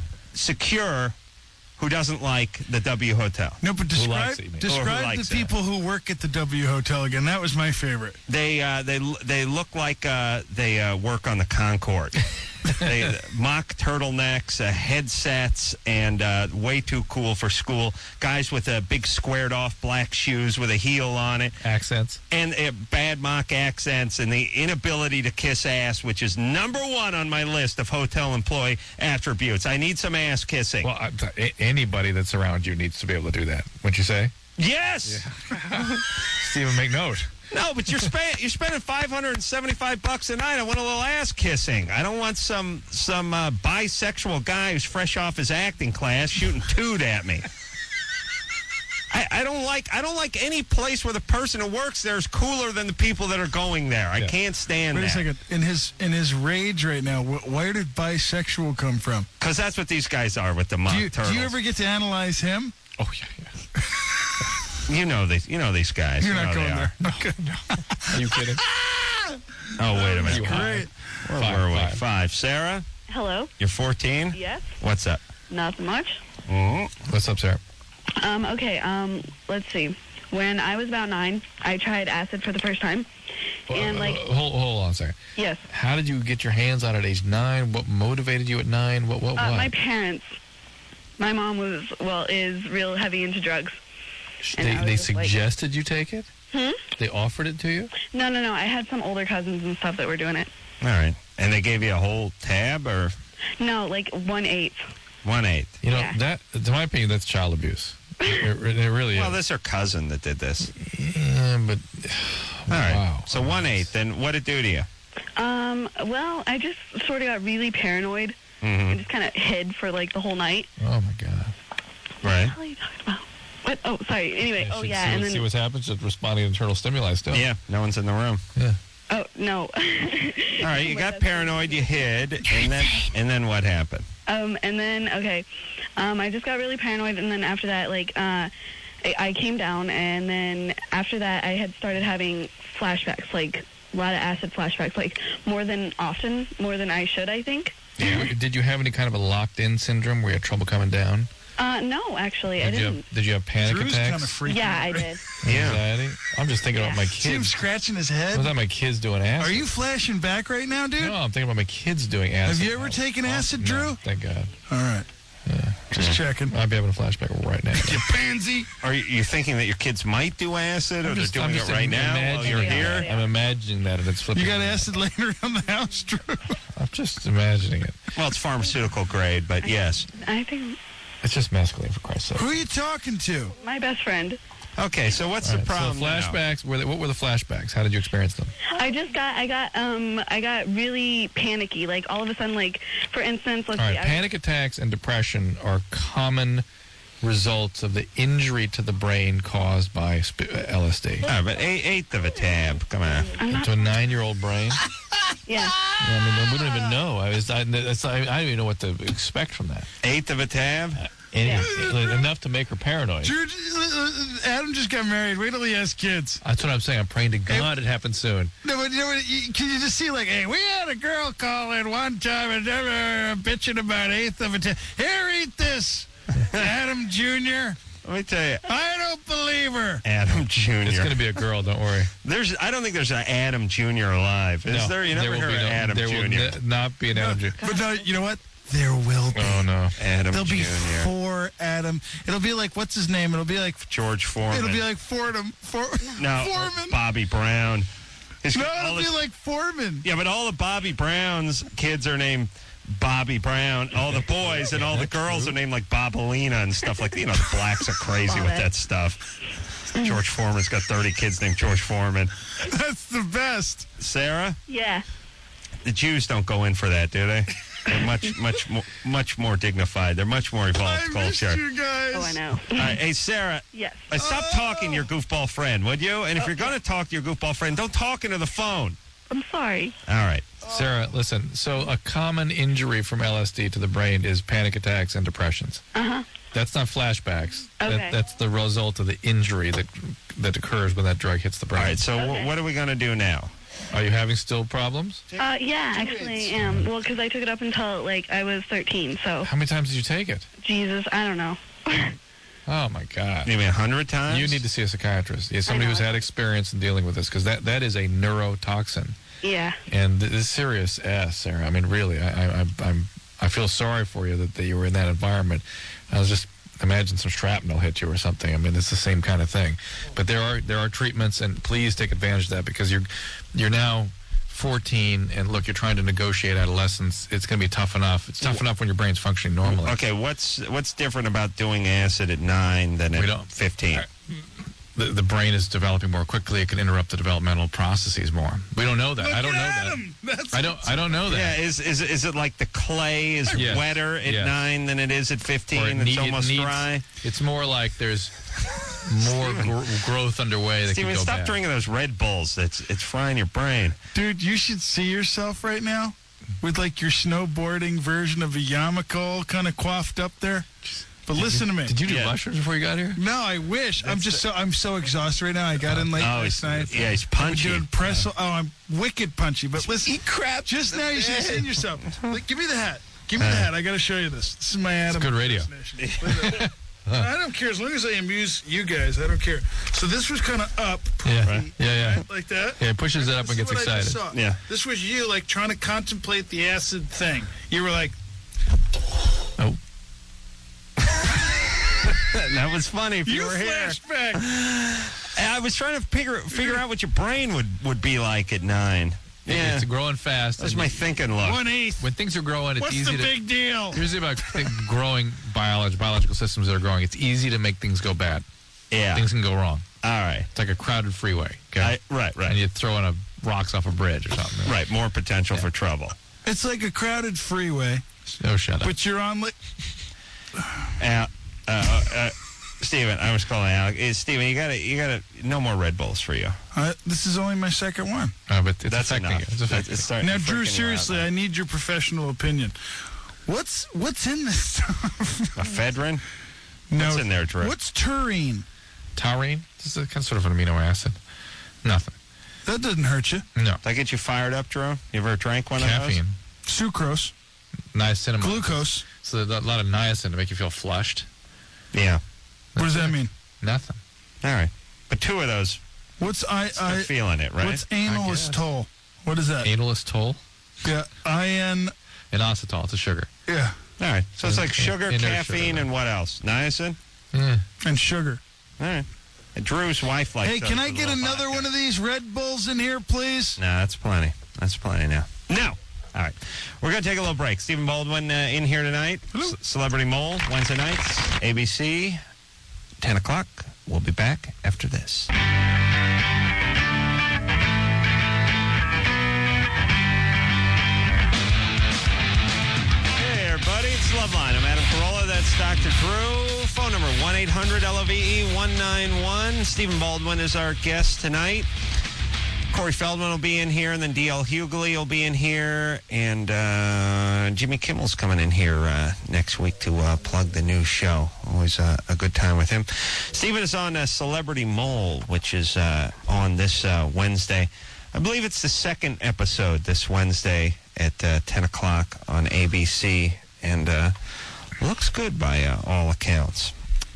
secure who doesn't like the W Hotel. No, but describe Or who the likes people who work at the W Hotel again. That was my favorite. They look like they work on the Concorde. They mock turtlenecks, headsets, and way too cool for school. Guys with big squared off black shoes with a heel on it. Accents. And bad mock accents and the inability to kiss ass, which is number one on my list of hotel employee attributes. I need some ass kissing. Well, anybody that's around you needs to be able to do that. Wouldn't you say? Yes. Yeah. Stephen, make note. No, but you're spending $575 a night. I want a little ass kissing. I don't want some bisexual guy who's fresh off his acting class shooting toot at me. I don't like any place where the person who works there is cooler than the people that are going there. I can't stand that. Wait a second. In his rage right now, where did bisexual come from? Because that's what these guys are with the mock turtles. Do you ever get to analyze him? Oh yeah. You know these guys. You're you not know going there. Okay. Are you kidding? Oh, wait a minute. Great. Where were we? Five. Sarah? Hello? You're 14? Yes? What's up? Not so much. What's up, Sarah? Okay, let's see. When I was about 9, I tried acid for the first time. And, Hold on a second. Yes. How did you get your hands on it at age 9? What motivated you at 9? What? My parents. My mom is real heavy into drugs. They suggested you take it? They offered it to you? No. I had some older cousins and stuff that were doing it. All right. And they gave you a whole tab or? No, like 1/8. 1/8. You know, that, to my opinion, that's child abuse. It really is. Well, that's her cousin that did this. Yeah, but... All right. Wow. So 1/8. Then what did it do to you? Well, I just sort of got really paranoid and just kind of hid for like the whole night. Oh, my God. Right. What are you talking about? What? Oh, sorry. Anyway, And then... See what's happened? Just responding to internal stimuli still. Yeah, no one's in the room. Yeah. Oh, no. All right, you got paranoid, you hid, and then what happened? And then, okay, I just got really paranoid, and then after that, like, I came down, and then after that, I had started having flashbacks, like, a lot of acid flashbacks, like, more than I should, I think. Yeah. Did you have any kind of a locked-in syndrome where you had trouble coming down? No, actually, I didn't. Did you have panic Drew's attacks? kind of freaky. Yeah, I did. Anxiety? I'm just thinking about my kids. See him scratching his head? Was that my kids doing acid? Are you flashing back right now, dude? No, I'm thinking about my kids doing acid. Have you ever taken acid, Drew? No, thank God. All right. Yeah. Just checking. I'd be having a flashback right now. You pansy. Are you thinking that your kids might do acid, or they're doing it right now while you're here? I'm imagining that, and it's flipping. You got acid laying around the house, Drew? just imagining it. Well, it's pharmaceutical grade, but yes. I think It's just masculine, for Christ's sake. Who are you talking to? my best friend. Okay, so what's All the right, problem? So flashbacks. What were the flashbacks? How did you experience them? I got really panicky. Like all of a sudden, like for instance, let's All right, see. panic attacks and depression are common results of the injury to the brain caused by LSD. Now, but eighth of a tab. Come on. To a 9-year-old brain. Yeah. I mean, we don't even know. I don't even know what to expect from that. Eighth of a tab? Enough to make her paranoid. Adam just got married. Wait till he has kids. That's what I'm saying. I'm praying to God it happens soon. No, but you know what? Can you just see, like, hey, we had a girl call in one time and they were bitching about eighth of a tab. Here, eat this, Adam Jr. Let me tell you. I don't believe her. Adam Jr. It's going to be a girl, don't worry. I don't think there's an Adam Jr. alive. Is there? You never will heard be of Adam there Jr. will not be an Adam Jr. But no, you know what? There will be. Oh, no. Adam There'll Jr. be 4 Adam. It'll be like, what's his name? It'll be like George Foreman. It'll be like Foreman. Bobby Brown. It'll be like Foreman. Yeah, but all the Bobby Brown's kids are named Bobby Brown. All the boys and all the girls are named like Bobolina and stuff like that. You know, the blacks are crazy with that stuff. George Foreman's got 30 kids named George Foreman. That's the best. Sarah? Yeah. The Jews don't go in for that, do they? They're much more dignified. They're much more evolved I missed culture. you guys. Oh, I know. All right, hey, Sarah. Yes. Stop talking to your goofball friend, would you? And if you're going to talk to your goofball friend, don't talk into the phone. I'm sorry. All right. Sarah, listen. So a common injury from LSD to the brain is panic attacks and depressions. Uh-huh. That's not flashbacks. Okay. That's the result of the injury that occurs when that drug hits the brain. All right, so what are we going to do now? Are you having still problems? Yeah, actually I am. Well, because I took it up until, like, I was 13, so. How many times did you take it? Jesus, I don't know. Oh, my God. Maybe 100 times? You need to see a psychiatrist. Yeah, somebody who's had experience in dealing with this, because that is a neurotoxin. Yeah. And this is serious ass, Sarah. I mean, really, I feel sorry for you that you were in that environment. I was just imagine some shrapnel hit you or something. I mean, it's the same kind of thing. But there are treatments, and please take advantage of that because you're now 14, and look, you're trying to negotiate adolescence. It's going to be tough enough. It's tough enough when your brain's functioning normally. Okay, what's different about doing acid at 9 than at 15? The brain is developing more quickly. It can interrupt the developmental processes more. We don't know that. I don't know that. I don't know that. Yeah, is it like the clay is wetter at 9 than it is at 15? It's almost dry. It's more like there's more growth underway. That Steven, could go stop bad. drinking those Red Bulls. It's frying your brain. Dude, you should see yourself right now with like your snowboarding version of a yarmulke kind of coiffed up there. But listen to me. Did you do mushrooms before you got here? No, I wish. I'm so exhausted right now. I got in late last night. Yeah, he's punchy. I'm doing press. Oh, I'm wicked punchy. But listen, eat crap. Just now, you should have seen yourself. Like, give me the hat. Give me the hat. I got to show you this. This is my Adam. It's good radio. I don't care as long as I amuse you guys. I don't care. So this was kind of up. Yeah. Right? Like that. Yeah, it pushes it up and gets excited. Yeah. This was you like trying to contemplate the acid thing. You were like, oh. That was funny if you were here. Flashback. I was trying to figure out what your brain would be like at 9. Yeah, It's growing fast. That's my thinking look. 1/8. When things are growing, it's What's easy the to... big deal? Here's the about growing biological systems that are growing. It's easy to make things go bad. Yeah. Things can go wrong. All right. It's like a crowded freeway. Okay? Right. And you throw in rocks off a bridge or something. Right, more potential for trouble. It's like a crowded freeway, Oh, shut up. but you're on. Steven, I was calling Alec. Steven, you gotta no more Red Bulls for you. This is only my second one. But it's That's affecting enough. you. It's affecting It's starting Now, to Drew, freaking you out seriously, now. I need your professional opinion. What's in this stuff? Ephedrine? No. What's in there, Drew? What's taurine? Taurine? This is kind of sort of an amino acid. Nothing. That doesn't hurt you. No. Does that get you fired up, Drew? You ever drank one Caffeine. of Sucrose, Niacinamide. glucose. So there's a lot of niacin to make you feel flushed. those? Yeah. What does that mean? Nothing. All right. But 2 of those, What's start feeling it, right? What's analystol? What is that? Analystol. Yeah, Inositol. It's a sugar. Yeah, All right. So it's like sugar, Inert caffeine, sugar. and what else? Niacin? Yeah. and sugar. All right. And Drew's wife likes Hey, those can I with a get little another vodka. one of these Red Bulls in here, please? No, that's plenty. That's plenty now. No. All right. We're going to take a little break. Stephen Baldwin in here tonight. Celebrity Mole, Wednesday nights, ABC, 10 o'clock. We'll be back after this. Hey, everybody. It's Loveline. I'm Adam Carolla. That's Dr. Drew. Phone number 1-800-LOVE-191. Stephen Baldwin is our guest tonight. Corey Feldman will be in here, and then D.L. Hughley will be in here, and Jimmy Kimmel's coming in here next week to plug the new show. Always a good time with him. Stephen is on Celebrity Mole, which is on this Wednesday. I believe it's the second episode this Wednesday at 10 o'clock on ABC, and looks good by all accounts.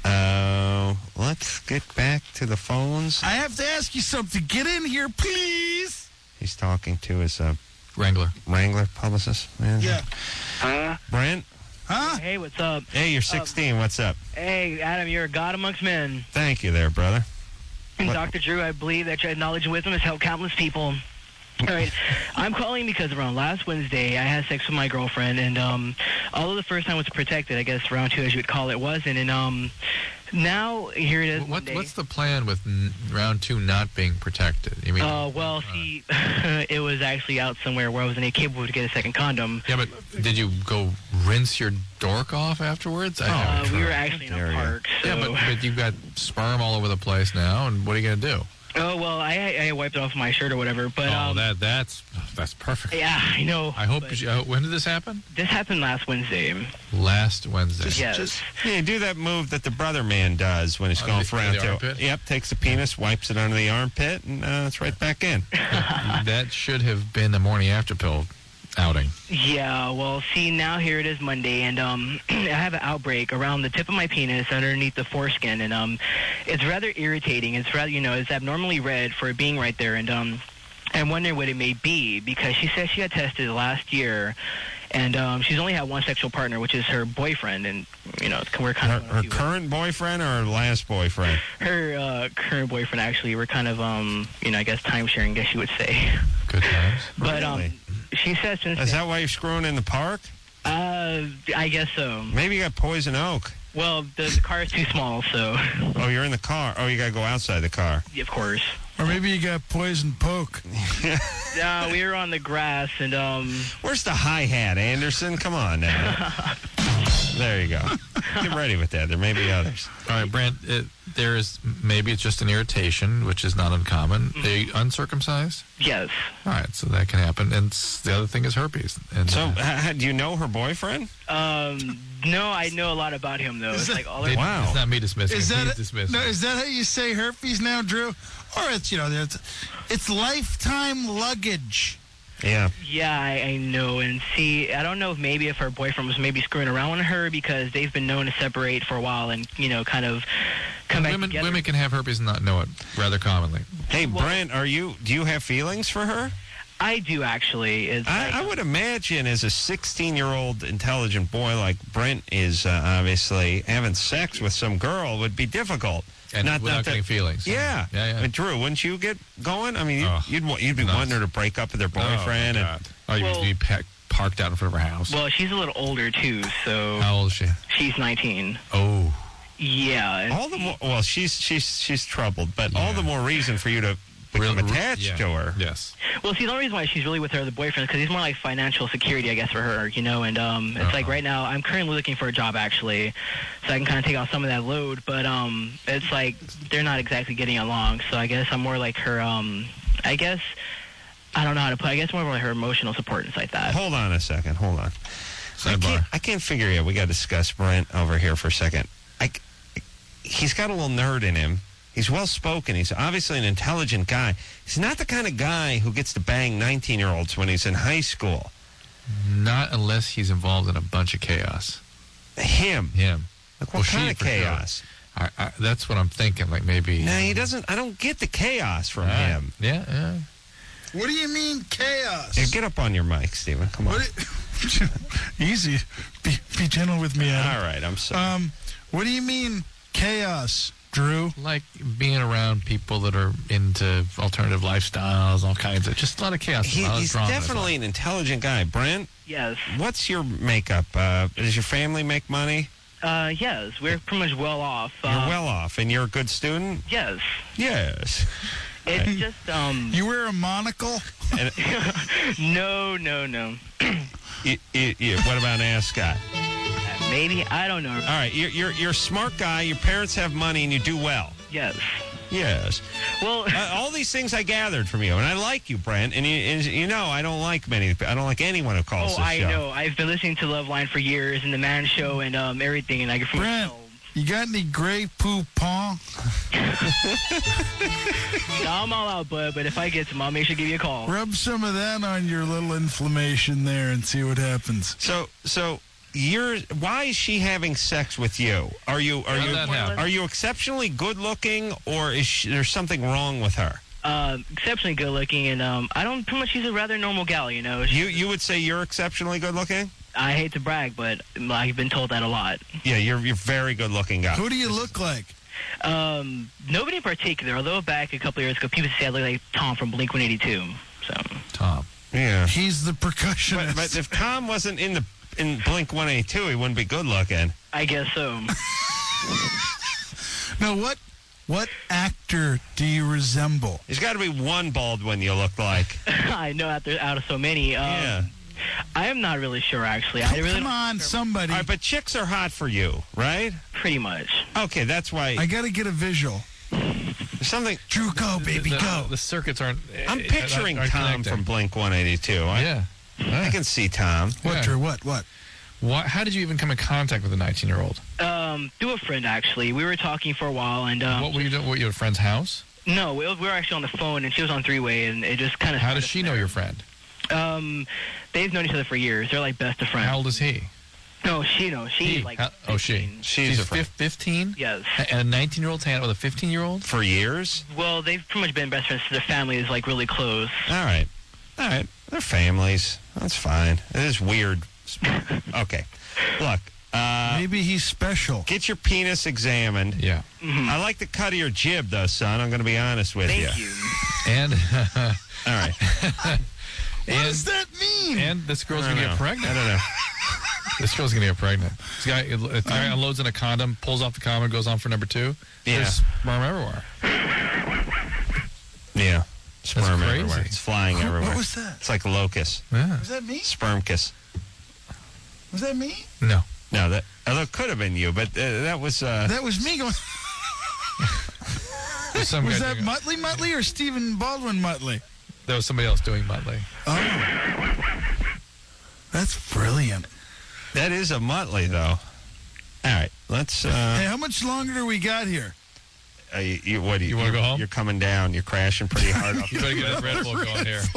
Let's get back to the phones. I have to ask you something. Get in here, please. He's talking to his Wrangler publicist. Manager. Huh? Brent? Huh? Hey, what's up? Hey, you're 16. What's up? Hey, Adam, you're a god amongst men. Thank you there, brother. And What- Dr. Drew, I believe that your knowledge and wisdom has helped countless people. All right, I'm calling because around last Wednesday, I had sex with my girlfriend, and although the first time was protected, I guess round two, as you would call it, wasn't. And now here it is. What's the plan with round two not being protected? You mean? Well, see, it was actually out somewhere where I was incapable to get a second condom. Yeah, but did you go rinse your dork off afterwards? We were actually in a park. So. Yeah, but you've got sperm all over the place now, and what are you going to do? Oh, well, I wiped it off my shirt or whatever, but... that's perfect. Yeah, I know. I hope... when did this happen? This happened last Wednesday. Last Wednesday. Yes. Yeah, do that move that the brother man does when he's going for round the two. armpit? Yep, takes the penis, wipes it under the armpit, and it's right back in. That should have been the morning after pill outing. Yeah, well, see, now here it is Monday, and I have an outbreak around the tip of my penis underneath the foreskin, and it's rather irritating. It's rather, it's abnormally red for it being right there, and I'm wondering what it may be, because she says she got tested last year, and she's only had one sexual partner, which is her boyfriend, and, we're kind of... Her current boyfriend or her last boyfriend? Her current boyfriend, actually. We're kind of, I guess time-sharing, I guess you would say. Good times. But, Really? she says since... Is that why you're screwing in the park? I guess so. Maybe you got poison oak. Well, the car is too small, so... Oh, you're in the car. Oh, you got to go outside the car. Of course. Or maybe you got poison poke. No, we were on the grass, and Where's the hi-hat, Anderson? Come on now. There you go. Get ready with that. There may be others. All right, Brent, maybe it's just an irritation, which is not uncommon. Are you uncircumcised? Yes. All right, so that can happen. And the other thing is herpes. And So, do you know her boyfriend? No, I know a lot about him though. It's like all They- Wow. It's not me dismissing. Is it. that He's dismissing. no? Is that how you say herpes now, Drew? Or it's lifetime luggage. Yeah. Yeah, I know. And see, I don't know if her boyfriend was maybe screwing around with her, because they've been known to separate for a while and kind of come back together. Women can have herpes and not know it rather commonly. Hey, Brent, do you have feelings for her? I do, actually. It's I would imagine as a 16-year-old intelligent boy like Brent is obviously having sex with some girl would be difficult. And without getting feelings. Yeah. Yeah. I mean, Drew, wouldn't you get going? I mean, Oh, you'd be wanting her to break up with her boyfriend. You'd be parked out in front of her house. Well, she's a little older too, so How old is she? she's 19. Oh. Yeah. and All the more, well, she's troubled, but all the more reason for you to become attached to her. Yes. Well, see, the only reason why she's really with her other boyfriend is because he's more like financial security, I guess, for her, and it's like right now I'm currently looking for a job, actually, so I can kind of take off some of that load, but it's like they're not exactly getting along, so I guess I'm more like her, I guess, I don't know how to put it, I guess more like her emotional support and stuff like that. Hold on a second. Hold on. Sidebar. I can't figure it out. We got to discuss Brent over here for a second. He's got a little nerd in him. He's well-spoken. He's obviously an intelligent guy. He's not the kind of guy who gets to bang 19-year-olds when he's in high school. Not unless he's involved in a bunch of chaos. Him. Like, what kind of for sure. chaos? That's what I'm thinking. Like maybe. No, he doesn't. I don't get the chaos from him. Yeah. What do you mean chaos? Yeah, get up on your mic, Stephen. Come on. Easy. Be gentle with me, Adam. All right, I'm sorry. What do you mean chaos, Drew? Like being around people that are into alternative lifestyles, all kinds of, just a lot of chaos. a lot of He's drama. definitely an intelligent guy. Brent, Yes. what's your makeup? Does your family make money? Yes. We're pretty much well off. You're well off, and you're a good student? Yes. Yes. It's just, You wear a monocle? no. What about an ascot? Maybe, I don't know. All right, you're a smart guy. Your parents have money, and you do well. Yes. Yes. Well, All these things I gathered from you, and I like you, Brent. And you know, I don't like anyone who calls this I show. know. I've been listening to Loveline for years, and the Man Show, and everything, and I get from. Brent, you got any Grey Poupon? No, I'm all out, bud. But if I get some, I'll make sure to give you a call. Rub some of that on your little inflammation there and see what happens. So why is she having sex with you? Are you exceptionally good looking, or is there something wrong with her? Exceptionally good looking, and I don't pretty much. She's a rather normal gal, you know. You would say you're exceptionally good looking? I hate to brag, but I've been told that a lot. Yeah, you're very good looking guy. Who do you look like? Nobody in particular. Although back a couple years ago, people said I look like Tom from Blink-182. So Tom. Yeah. He's the percussionist. But if Tom wasn't in Blink-182, he wouldn't be good looking. I guess so. Now, what actor do you resemble? There's got to be one Baldwin you look like. I know out of so many. Yeah. I am not really sure, actually. Come on, somebody. All right, but chicks are hot for you, right? Pretty much. Okay, that's why. I got to get a visual. There's something. Drew, go, baby, go. The circuits aren't. I'm picturing aren't Tom connecting. from Blink-182. Yeah. I can see Tom. What, Yeah. Drew? What? How did you even come in contact with a 19-year-old? Through a friend, actually. We were talking for a while, and What were you doing? Were you at a friend's house? no, we were actually on the phone, and she was on three-way, and it just kind of. How does she know your friend? They've known each other for years. They're like best of friends. How old is he? No, she knows. She's like. She. 15. She's a friend. 15? Yes. And a 19-year-old's hanging out with a 15-year-old? For years? Well, they've pretty much been best friends. Their family is like really close. All right. They're families. That's fine. It is weird. Okay. Look. Maybe he's special. Get your penis examined. Yeah. I like the cut of your jib, though, son. I'm going to be honest with Thank you. And All right. What does that mean? And this girl's I going to don't get know. pregnant. I don't know. This girl's going to get pregnant. This guy unloads in a condom, pulls off the condom, goes on for number 2. Yeah. There's sperm everywhere. Yeah. Sperm crazy. everywhere. It's flying everywhere. What was that? It's like locust. Yeah. Was that me? Sperm kiss. Was that me? No. No, that could have been you, but that was... That was me going. There's some Was guy that doing- Muttley or Stephen Baldwin Muttley? There was somebody else doing Muttley. Oh. That's brilliant. That is a Muttley, though. All right, let's... Hey, how much longer do we got here? what do You wanna go home? You're coming down. You're crashing pretty hard off. You better get that Red Bull going here.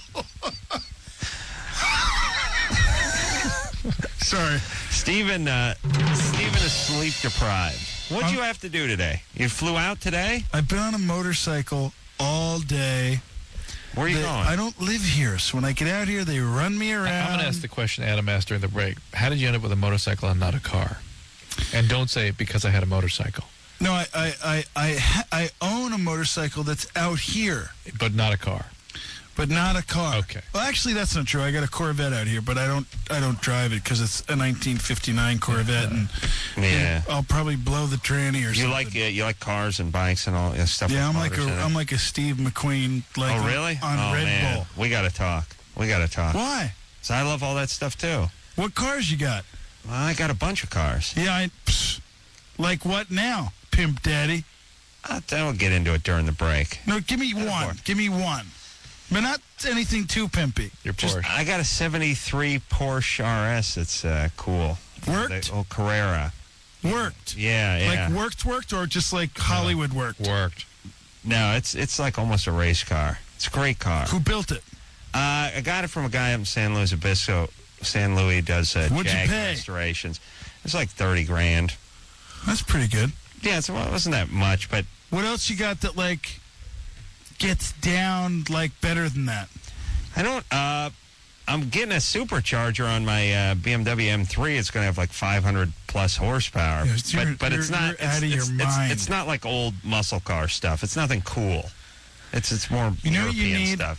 Sorry. Steven is sleep deprived. What'd you have to do today? You flew out today? I've been on a motorcycle all day. Where are you going? I don't live here, so when I get out here, they run me around. I'm going to ask the question Adam asked during the break. How did you end up with a motorcycle and not a car? And don't say because I had a motorcycle. No, I own a motorcycle that's out here, But not a car. but not a car. Okay. Well, actually, that's not true. I got a Corvette out here, but I don't drive it because it's a 1959 Corvette, and I'll probably blow the tranny or something. You like cars and bikes and all stuff. Yeah, with I'm like motors in it? I'm like a Steve McQueen. Like Oh, really? On Red man. Bull. We got to talk. Why? So I love all that stuff too. What cars you got? Well, I got a bunch of cars. Yeah, like what now, Pimp Daddy? I'll get into it during the break. No, give me one. Give me one. But not anything too pimpy. Your Porsche. I got a 73 Porsche RS. It's cool. Worked? The old Carrera. Worked. Yeah. Like worked, or just like Hollywood worked? Worked. No, it's like almost a race car. It's a great car. Who built it? I got it from a guy up in San Luis Obispo. San Luis does What'd you Jag pay? restorations. It's like $30,000. That's pretty good. Yeah, it wasn't that much, but What else you got that like gets down like better than that? I don't. I'm getting a supercharger on my BMW M3. It's going to have like 500 plus horsepower. But it's not you're out of your mind. It's not like old muscle car stuff. It's nothing cool. It's more European stuff.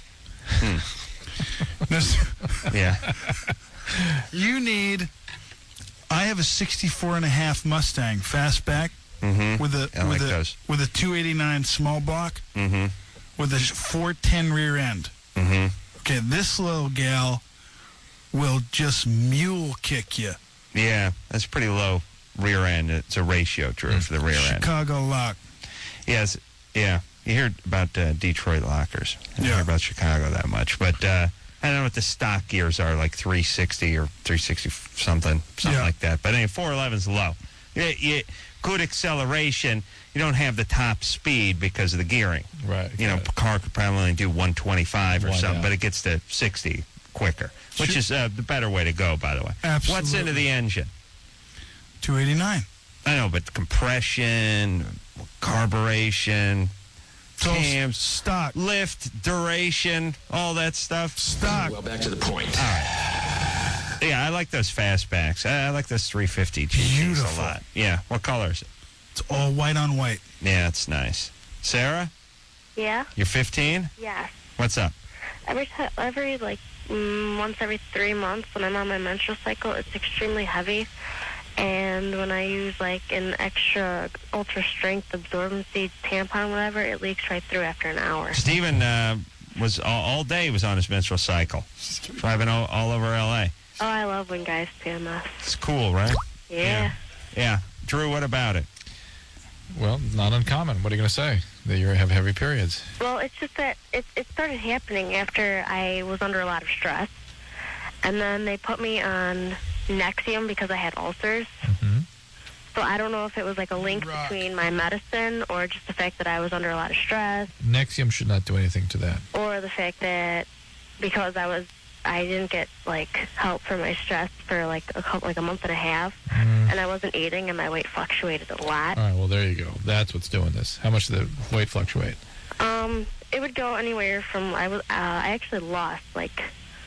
Yeah. You need. I have a 64.5 Mustang fastback with a with a 289 small block with a 410 rear end. Okay, this little gal will just mule kick you. Yeah, that's pretty low rear end. It's a ratio, Drew, for the rear end. Chicago lock. Yes, yeah. You hear about Detroit lockers. I don't hear about Chicago that much, but I don't know what the stock gears are, like 360 or 360 something like that. But anyway, 411's low. Good acceleration. You don't have the top speed because of the gearing. Right. You know, a car could probably only do 125 or something, but it gets to 60 quicker, which is the better way to go, by the way. Absolutely. What's into the engine? 289. I know, but compression, carburation, cams, stock, lift, duration, all that stuff. Stock. Well, back to the point. All right. Yeah, I like those fastbacks. I like those 350 GTs Beautiful. a lot. Yeah. What color is it? It's all white on white. Yeah, it's nice. Sarah, Yeah. you're 15? Yes. What's up? Once every 3 months when I'm on my menstrual cycle, it's extremely heavy. And when I use like an extra ultra strength absorbency tampon, whatever, it leaks right through after an hour. Steven was all day was on his menstrual cycle, driving all over L.A. Oh, I love when guys PMS. It's cool, right? Yeah. Yeah. Drew, what about it? Well, not uncommon. What are you going to say? That you have heavy periods. Well, it's just that it started happening after I was under a lot of stress. And then they put me on Nexium because I had ulcers. So I don't know if it was like a link between my medicine or just the fact that I was under a lot of stress. Nexium should not do anything to that. Or the fact that because I didn't get like help for my stress for like a month and a half, and I wasn't eating, and my weight fluctuated a lot. All right, well, there you go. That's what's doing this. How much did the weight fluctuate? It would go anywhere from I actually lost like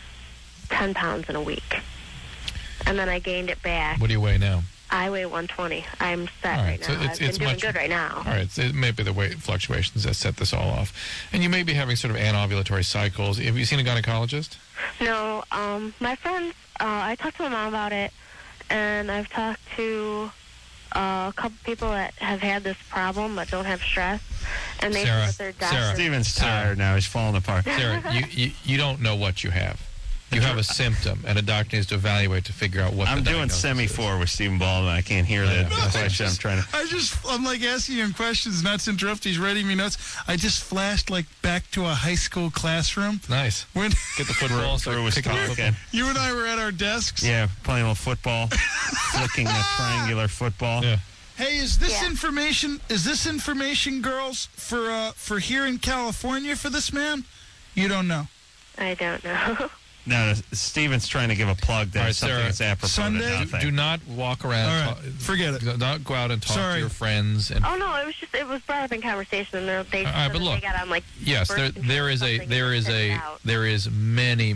10 pounds in a week, and then I gained it back. What do you weigh now? I weigh 120. I'm set right now. So I've been doing good right now. All right, so it may be the weight fluctuations that set this all off. And you may be having sort of anovulatory cycles. Have you seen a gynecologist? No, my friends, I talked to my mom about it, and I've talked to a couple people that have had this problem but don't have stress, and they said that their doctor... Steven's tired now. He's falling apart. Sarah, you don't know what you have. You have a symptom, and a doctor needs to evaluate to figure out what I'm doing semi-4 with Stephen Baldwin. I can't hear the question. I'm trying to... I'm like asking him questions, not to interrupt. He's writing me notes. I just flashed like back to a high school classroom. Nice. When Get the football. Drew was talking. You and I were at our desks. Yeah, playing a little football, flicking a triangular football. Yeah. Hey, is this information? Is this information, girls, for here in California for this man? You don't know. I don't know. No, Steven's trying to give a plug there. All right, something Sarah, that's apropos Sunday? to nothing. Do not walk around. All right, forget it. Do not go out and talk to your friends. And Oh no, it was brought up in conversation, and they All right, said but that look, they got on like yes, birth control or something, and they sent it out. there is many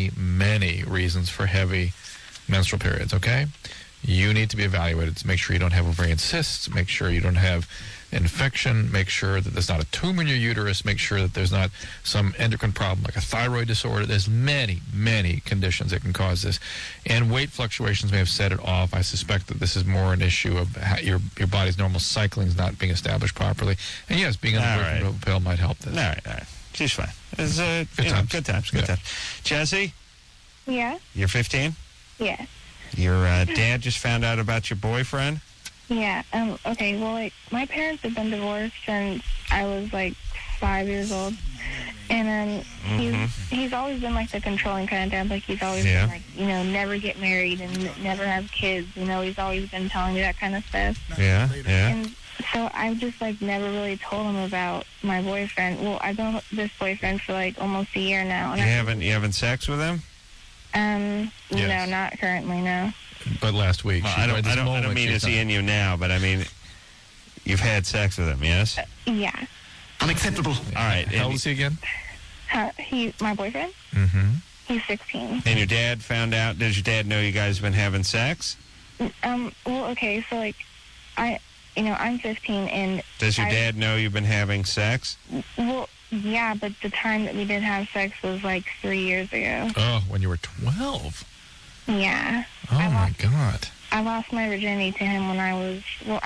reasons for heavy menstrual periods. Okay, you need to be evaluated to make sure you don't have ovarian cysts. Make sure you don't have infection. Make sure that there's not a tumor in your uterus. Make sure that there's not some endocrine problem like a thyroid disorder. There's many conditions that can cause this, and weight fluctuations may have set it off. I suspect that this is more an issue of how your body's normal cycling is not being established properly. And yes, being on a birth control pill might help this. All right. She's fine. It's, good times. Jesse, Yeah? you're 15? Yeah. Your dad just found out about your boyfriend? Yeah. Okay, well, like, my parents have been divorced since I was, like, 5 years old. And then he's always been, like, the controlling kind of dad. Like, he's always been, like, never get married and never have kids. He's always been telling me that kind of stuff. Yeah. And so I've just, like, never really told him about my boyfriend. Well, I've been with this boyfriend for, like, almost a year now. And You having sex with him? No, not currently, no. But last week, Well, I don't mean is he in you now, but I mean, you've had sex with him, yes? Yeah. Unacceptable. All right. How old is he again? My boyfriend? Mm-hmm. He's 16. And your dad found out? Does your dad know you guys have been having sex? Well, okay, so like, I'm 15, and Does your dad know you've been having sex? Well, yeah, but the time that we did have sex was like 3 years ago. Oh, when you were 12. Yeah. Oh, my God. I lost my virginity to him when I was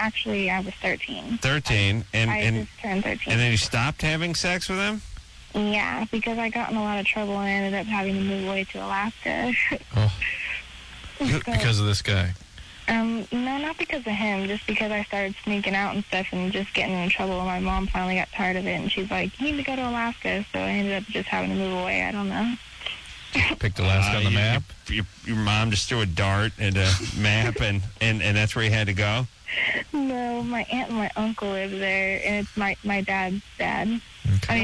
13. 13, I just turned 13. And then you stopped having sex with him? Yeah, because I got in a lot of trouble and ended up having to move away to Alaska. Oh. Because of this guy? No, not because of him, just because I started sneaking out and stuff and just getting in trouble, and my mom finally got tired of it, and she's like, you need to go to Alaska, so I ended up just having to move away. I don't know. Picked Alaska on the map? Your mom just threw a dart at a map, and that's where you had to go? No, my aunt and my uncle live there, and it's my dad's dad. Okay.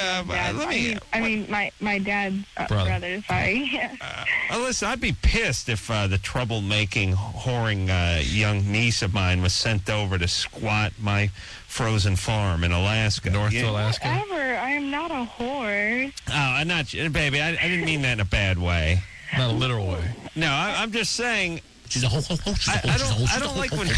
I mean, my dad's brother. Sorry. Listen, I'd be pissed if the troublemaking, whoring young niece of mine was sent over to squat my frozen farm in Alaska. North Alaska? Whatever. I am not a whore. Oh, not baby. I didn't mean that in a bad way. Not a literal way. No, I'm just saying. She's a hoe. I don't like when.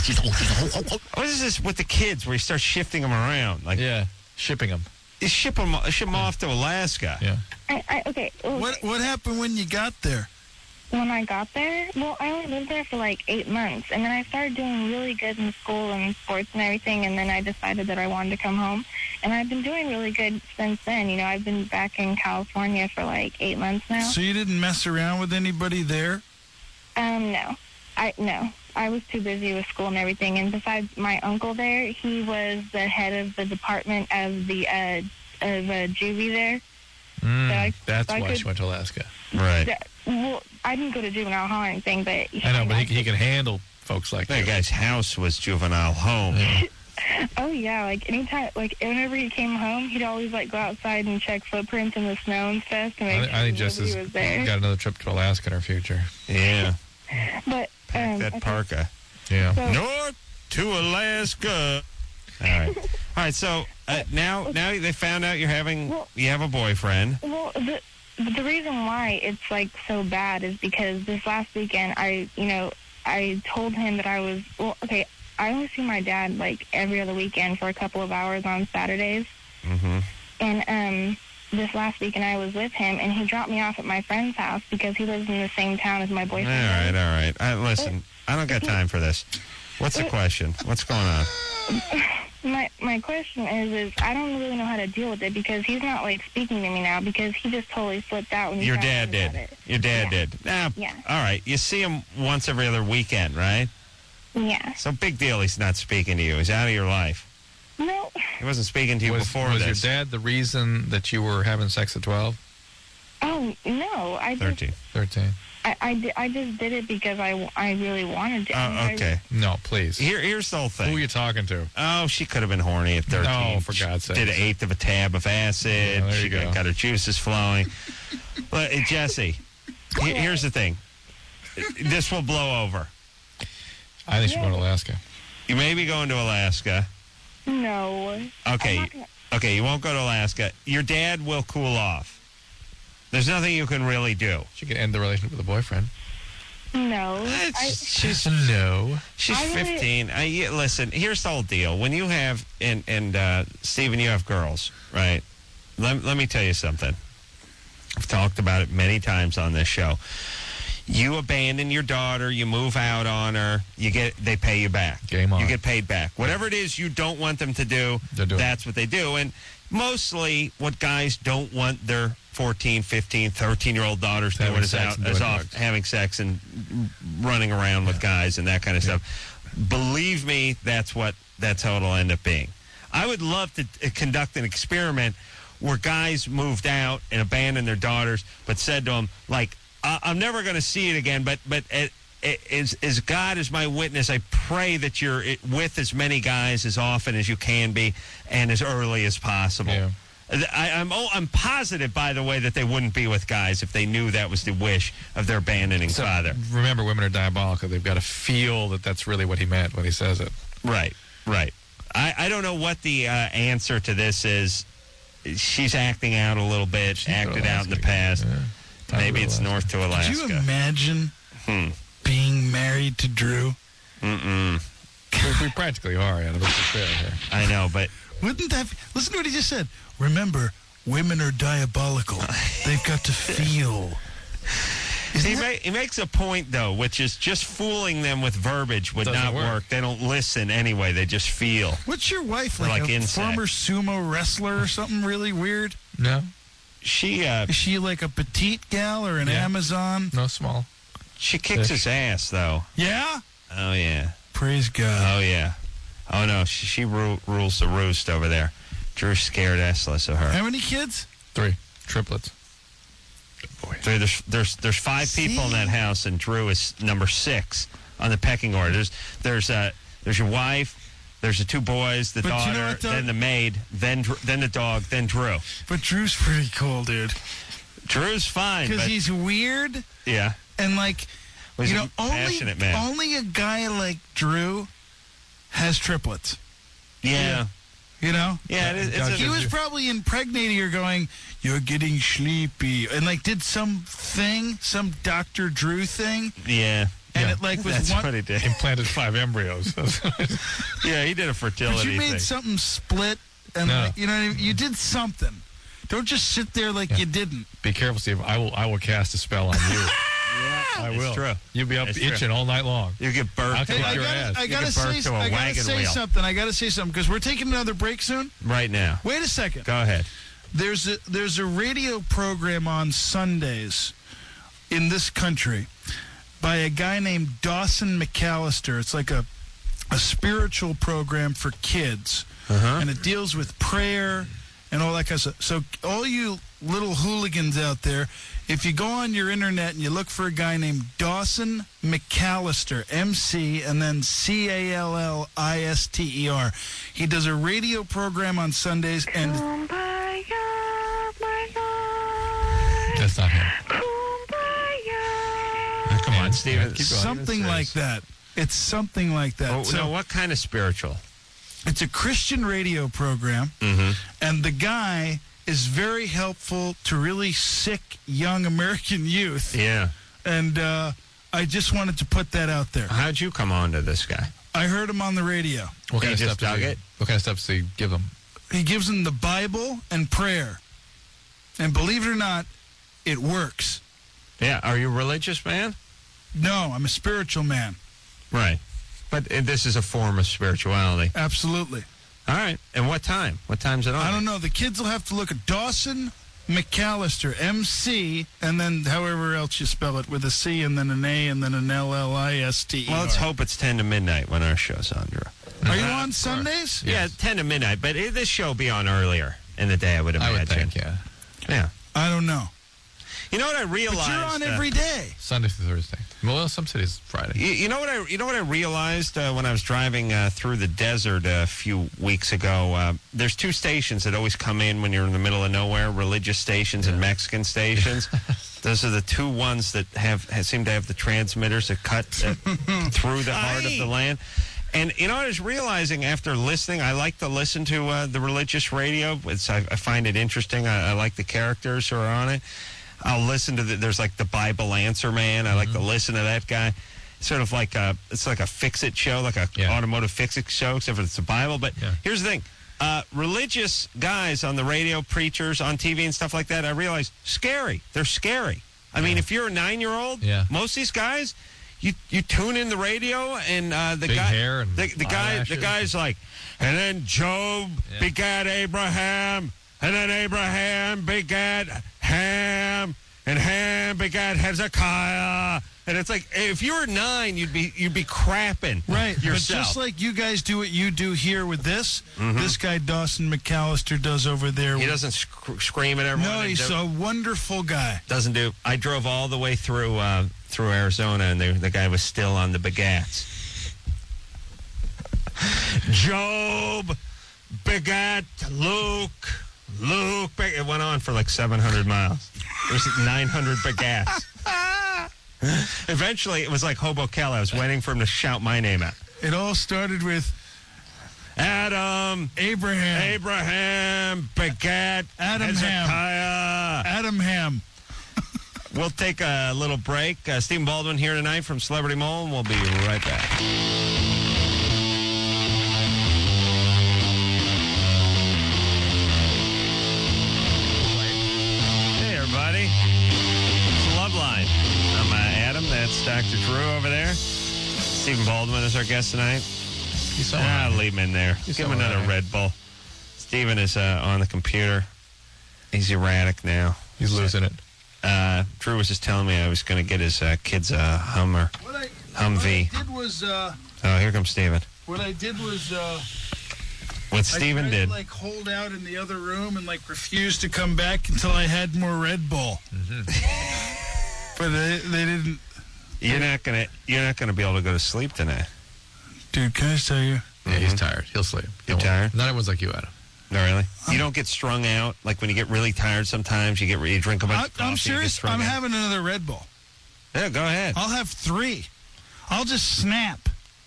What is this with the kids where you start shifting them around? Like, yeah, shipping them. Ship them off to Alaska. Yeah. Okay. What happened when you got there? When I got there, well, I only lived there for like 8 months, and then I started doing really good in school and sports and everything, and then I decided that I wanted to come home, and I've been doing really good since then. You know, I've been back in California for like 8 months now. So you didn't mess around with anybody there? No. I was too busy with school and everything, and besides my uncle there, he was the head of the department of the juvie there. That's why she went to Alaska. Right. Well, I didn't go to juvenile hall or anything, but... I know, but he can handle folks like that. That guy's house was juvenile home. Yeah. Oh, yeah, like, anytime, like, whenever he came home, he'd always, like, go outside and check footprints in the snow and stuff to make I think Jess has got another trip to Alaska in her future. Yeah. But, pack that parka. Yeah. So, North to Alaska. All right, so now they found out you have a boyfriend. Well, the reason why it's, like, so bad is because this last weekend, I told him that I was, I only see my dad, like, every other weekend for a couple of hours on Saturdays. Mm-hmm. And this last weekend I was with him, and he dropped me off at my friend's house because he lives in the same town as my boyfriend. All right. Listen, I don't got time for this. What's the question? What's going on? My question is I don't really know how to deal with it because he's not, like, speaking to me now because he just totally flipped out when Your dad did. Your dad did. Now, yeah. All right. You see him once every other weekend, right? Yeah. So big deal he's not speaking to you. He's out of your life. No. He wasn't speaking to you before was this. Was your dad the reason that you were having sex at 12? Oh, no. 13. 13. I just did it because I really wanted to. Oh, okay. No, please. Here's the whole thing. Who are you talking to? Oh, she could have been horny at 13. No, for God's sake. Did an eighth of a tab of acid. Yeah, there she you go. got her juices flowing. But, Jesse, here's the thing. This will blow over. I think she's going to Alaska. You may be going to Alaska. No. Okay. Okay, you won't go to Alaska. Your dad will cool off. There's nothing you can really do. She can end the relationship with a boyfriend. No. She's 15. Listen, here's the whole deal. When you have, and Stephen, you have girls, right? Let me tell you something. I've talked about it many times on this show. You abandon your daughter, you move out on her, they pay you back. Game on. You get paid back. Whatever it is you don't want them to do, that's what they do. And mostly what guys don't want their 14, 15, 13-year-old daughters doing is off having sex and running around with guys and that kind of stuff. Believe me, that's how it'll end up being. I would love to conduct an experiment where guys moved out and abandoned their daughters, but said to them, like, I'm never going to see it again, but as God is my witness, I pray that you're with as many guys as often as you can be and as early as possible. Yeah. I'm positive, by the way, that they wouldn't be with guys if they knew that was the wish of their abandoning father. Remember, women are diabolical. They've got to feel that that's really what he meant when he says it. Right. I don't know what the answer to this is. She's acting out a little bit, acted out in the past. Yeah. Maybe it's north to Alaska. Could you imagine being married to Drew? We practically are, Adam. Let's be fair here. I know, but Wouldn't that be, listen to what he just said. Remember, women are diabolical. They've got to feel. he makes a point, though, which is just fooling them with verbiage would Doesn't not work. work. They don't listen anyway. They just feel. What's your wife They're like? like A insects. former sumo wrestler or something really weird? No, She Is she like a petite gal or an Yeah. Amazon? no small. she kicks his ass, though. Yeah? Oh, yeah. Praise God. Oh, yeah. Oh, no. She rules the roost over there. Drew's scared essless of her. How many kids? 3 triplets. There's 5 people in that house, and Drew is number 6 on the pecking order. There's your wife, there's the 2 boys, the But you know daughter, what, though? then the maid, then the dog, then Drew. But Drew's pretty cool, dude. Drew's fine, Because but he's weird yeah, and like, he's you a know, passionate man. only a guy like Drew has triplets. Yeah, You know? yeah. He was probably impregnating her going, you're getting sleepy. And like did some Dr. Drew thing. yeah. And yeah. it like was That's one. what he did. Implanted 5 embryos. Yeah, he did a But fertility you made thing. something split. And No. like, you know what I mean? You did something. Don't just sit there like you didn't. Be careful, Steve. I will cast a spell on you. I It's will. true. You'll be up It's itching true. all night long. You give birth I'll to kick I your a, ass. gotta give birth say, to a I gotta wagon say wheel. something. I gotta say something because we're taking another break soon. right now. Wait a second. Go ahead. There's a radio program on Sundays in this country by a guy named Dawson McAllister. It's like a spiritual program for kids, and it deals with prayer and all that kind of stuff. So all you little hooligans out there, if you go on your internet and you look for a guy named Dawson McAllister, MC, and then Callister, he does a radio program on Sundays, and That's not him. Come on, Steven. Keep going. something like that. It's something like that. Oh, So no, what kind of spiritual? it's a Christian radio program, and the guy is very helpful to really sick young American youth. Yeah. And I just wanted to put that out there. How'd you come on to this guy? I heard him on the radio. What He kind of just stuff does dug he? it? What kind of stuff does he give them? He gives them the Bible and prayer. And believe it or not, it works. Yeah. Are you a religious man? No, I'm a spiritual man. Right. But this is a form of spirituality. Absolutely. All right. And what time? What time's it on? I don't know. The kids will have to look at Dawson McAllister, MC, and then however else you spell it, with a C and then an A and then an LLISTER. Well, let's hope it's 10 to midnight when our show's on, Drew. Are you on Sundays? Yeah, 10 to midnight. But this show will be on earlier in the day, I would I imagine. would think, yeah. Yeah. I don't know. You know what I realized? But you're on every day. Sunday through Thursday. Well, some cities Friday. You know what I realized when I was driving through the desert a few weeks ago? There's 2 stations that always come in when you're in the middle of nowhere: religious stations and Mexican stations. Those are the 2 ones that seem to have the transmitters that cut through the heart of the land. And you know what I was realizing after listening? I like to listen to the religious radio. I find it interesting. I like the characters who are on it. I'll listen to there's like the Bible Answer Man. I like to listen to that guy. Sort of like it's like a fix-it show, like a automotive fix-it show, except for it's the Bible. But here's the thing. Religious guys on the radio, preachers on TV and stuff like that, I realize, scary. They're scary. I mean, if you're a 9-year-old, most of these guys, you tune in the radio and the Big guy, hair and the guy's like, and then Job begat Abraham, and then Abraham begat Ham, and Ham begat Hezekiah. And it's like, if you were 9, you'd be crapping Right, yourself. but just like you guys do what you do here with this, this guy Dawson McAllister does over there. He doesn't scream at everyone. No, he's a wonderful guy. Doesn't do. I drove all the way through Arizona, and the guy was still on the begats. Job begat Luke. It went on for like 700 miles. There's 900 begats. Eventually, it was like Hobo Kelly. I was waiting for him to shout my name out. It all started with Adam. Abraham Begat Adam Hezekiah. Ham. We'll take a little break. Stephen Baldwin here tonight from Celebrity Mole, and we'll be right back. Hey, everybody. It's Loveline. I'm Adam. That's Dr. Drew over there. Stephen Baldwin is our guest tonight. Leave him in there. Give him another Red Bull. Stephen is on the computer. He's erratic now. He's losing it. Drew was just telling me I was going to get his kids a Hummer. Humvee. What I did was... Oh, here comes Stephen. What I did was... What Stephen did. To, like, hold out in the other room and, like, refuse to come back until I had more Red Bull. But they didn't... You're not gonna be able to go to sleep tonight. Dude, can I just tell you? Yeah, he's tired. He'll sleep. You're tired? Not everyone's like you, Adam. No, really? You don't get strung out? Like when you get really tired sometimes, you drink a bunch of coffee. I'm serious. I'm having another Red Bull. Yeah, go ahead. I'll have 3. I'll just snap.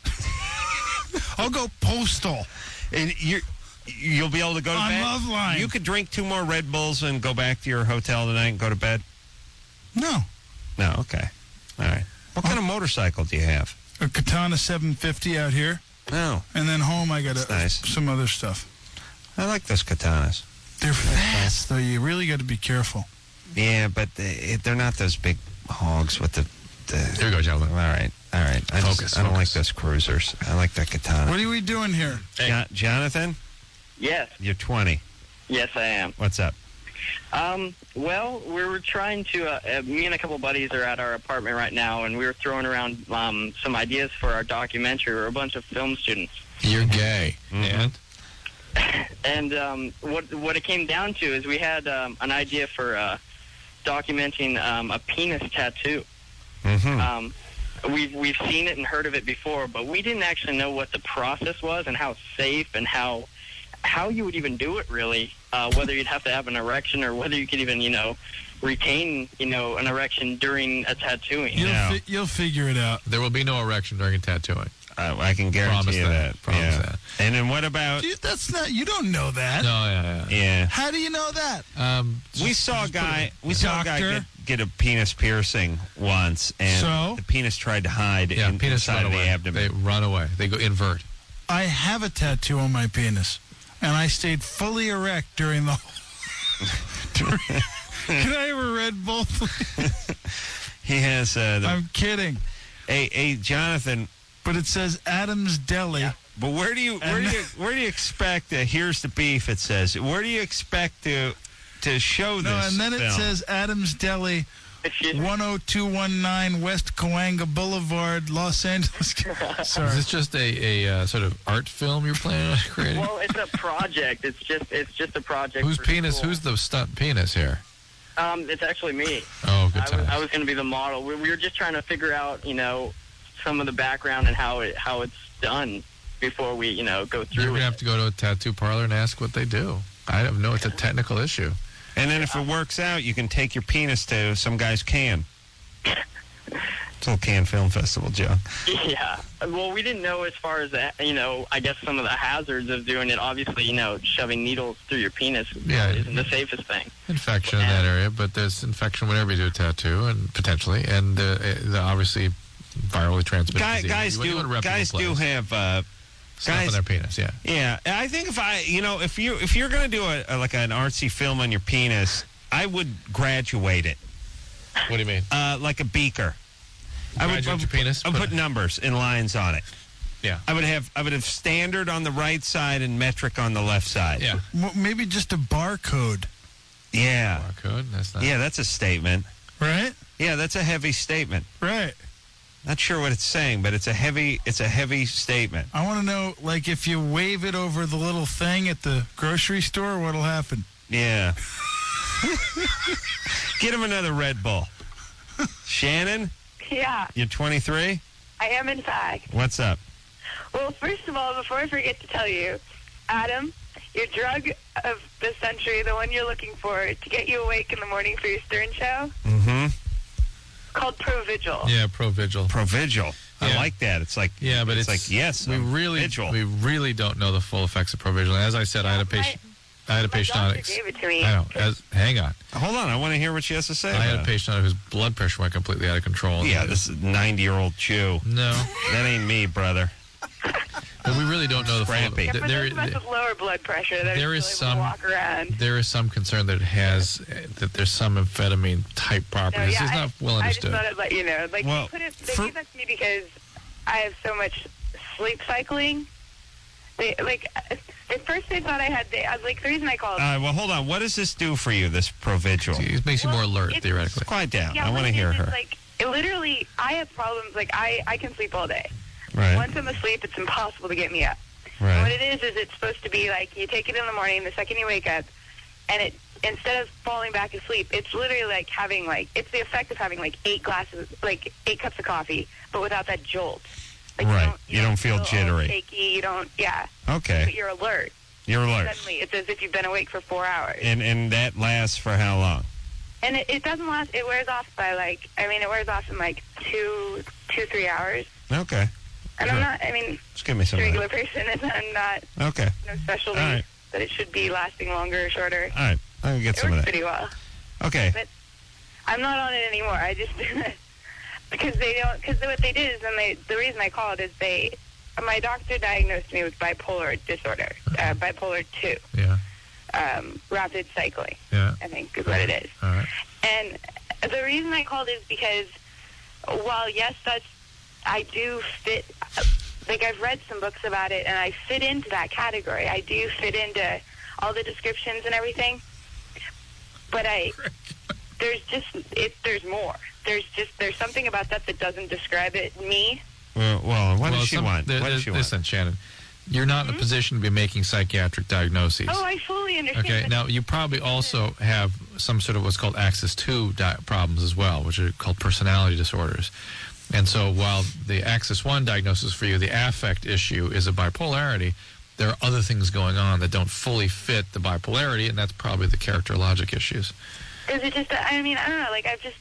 I'll go postal. And you'll be able to go to bed? On Loveline. You could drink 2 more Red Bulls and go back to your hotel tonight and go to bed? No. No, okay. All right. What kind of motorcycle do you have? A Katana 750 out here. No. And then home I got nice. some other stuff. I like those Katanas. They're fast, though. You really got to be careful. Yeah, but they're not those big hogs with the... Here we go, gentlemen. All right. I don't like those cruisers. I like that Katana. What are we doing here? Hey. Jonathan? Yes. You're 20. Yes, I am. What's up? Well, we were trying to, me and a couple buddies are at our apartment right now, and we were throwing around some ideas for our documentary. We're a bunch of film students. You're gay. Mm-hmm. And what it came down to is we had an idea for documenting a penis tattoo. Mm-hmm. We've seen it and heard of it before, but we didn't actually know what the process was and how safe and how you would even do it, really, whether you'd have to have an erection or whether you could even, retain, an erection during a tattooing. You'll figure it out. There will be no erection during tattooing. I can guarantee that. Promise that. And then what about... Dude, that's not... You don't know that. No, yeah. How do you know that? We saw a guy get a penis piercing once, and the penis tried to hide inside of the abdomen. They run away. They go invert. I have a tattoo on my penis, and I stayed fully erect during the... Can I have a Red Bull, please? He has... I'm kidding. Hey, Jonathan... But it says Adam's Deli. Yeah. But where do you expect? Here's the beef. It says. Where do you expect to show this? No, and then it says Adam's Deli, 10219 West Cahuenga Boulevard, Los Angeles. Sorry. Is this just a sort of art film you're planning on creating? Well, it's a project. It's just a project. Whose penis? School. Who's the stunt penis here? It's actually me. Oh, good time. I was going to be the model. We were just trying to figure out, some of the background and how it's done before we, go through. You're going to have to go to a tattoo parlor and ask what they do. I don't know. It's a technical issue. And then if it works out, you can take your penis to some guy's can. It's a little Cannes Film Festival joke. Yeah. Well, we didn't know as far as, I guess some of the hazards of doing it. Obviously, shoving needles through your penis isn't the safest thing. Infection in that area, but there's infection whenever you do a tattoo, and potentially, and the obviously virally transmitted disease. Guys do have stuff on their penis. Yeah. Yeah. I think if you're going to do like an artsy film on your penis, I would graduate it. What do you mean? Like a beaker. I would your penis. put numbers and lines on it. Yeah. I would have standard on the right side and metric on the left side. Yeah. Maybe just a barcode. Yeah. Barcode. That's not. Yeah, that's a statement. Right? Yeah, that's a heavy statement. Right. Not sure what it's saying, but it's a heavy statement. I want to know, like, if you wave it over the little thing at the grocery store, what'll happen? Yeah. Get him another Red Bull. Shannon? Yeah. You're 23? I am, in fact. What's up? Well, first of all, before I forget to tell you, Adam, your drug of the century, the one you're looking for to get you awake in the morning for your Stern show, called Provigil. Yeah, Provigil. Provigil. I like that. It's like but it's like yes. We really don't know the full effects of Provigil. As I said, I had a patient. I had a My patient on doctor gave it to me. I know. Hang on. Hold on. I want to hear what she has to say. I had about a patient on whose blood pressure went completely out of control. it. Yeah, this is 90-year-old Jew. No. That ain't me, brother. But we really don't know the full. Scrappy. Yeah, for those of us with lower blood pressure, that there are is still able to walk around. There is some concern that it has that there's some amphetamine type properties. It's not well understood. I just thought I'd let you know. Like, Well, they gave that to me because I have so much sleep cycling. At first they thought I had, the reason I called. Well, hold on. What does this do for you, this Provigil? It makes you more alert, theoretically. Quiet down. Yeah, I want to hear her. It literally, I have problems. I can sleep all day. Right. Once I'm asleep, it's impossible to get me up. Right. And what it is it's supposed to be like you take it in the morning, the second you wake up, and it instead of falling back asleep, it's literally like having it's the effect of having 8 cups of coffee, but without that jolt. Right. You don't feel jittery. Shaky. You don't. Yeah. Okay. But you're alert. You're alert. Suddenly, it's as if you've been awake for 4 hours. And that lasts for how long? And it doesn't last. It wears off by it wears off in 2-3 hours. Okay. And I'm not. Just give me some a of regular person, and I'm not. Okay. No specialty All right. that it should be lasting longer or shorter. All right. I can get It some of works that. pretty well. Okay. But I'm not on it anymore. I just because they don't. Because what they did is, the reason I called is my doctor diagnosed me with bipolar disorder, bipolar 2. Yeah. Rapid cycling. Yeah. I think is what it is. All right. And the reason I called is because while yes, I do fit. I've read some books about it, and I fit into that category. I do fit into all the descriptions and everything. But there's more. There's something about that doesn't describe me. Well, what does she want? What does she want? Listen, Shannon, you're not in a position to be making psychiatric diagnoses. Oh, I fully understand. Okay, now you probably also have some sort of what's called Axis 2 problems as well, which are called personality disorders. And so while the Axis 1 diagnosis for you, the affect issue is a bipolarity, there are other things going on that don't fully fit the bipolarity, and that's probably the characterologic issues. Is it just? I don't know.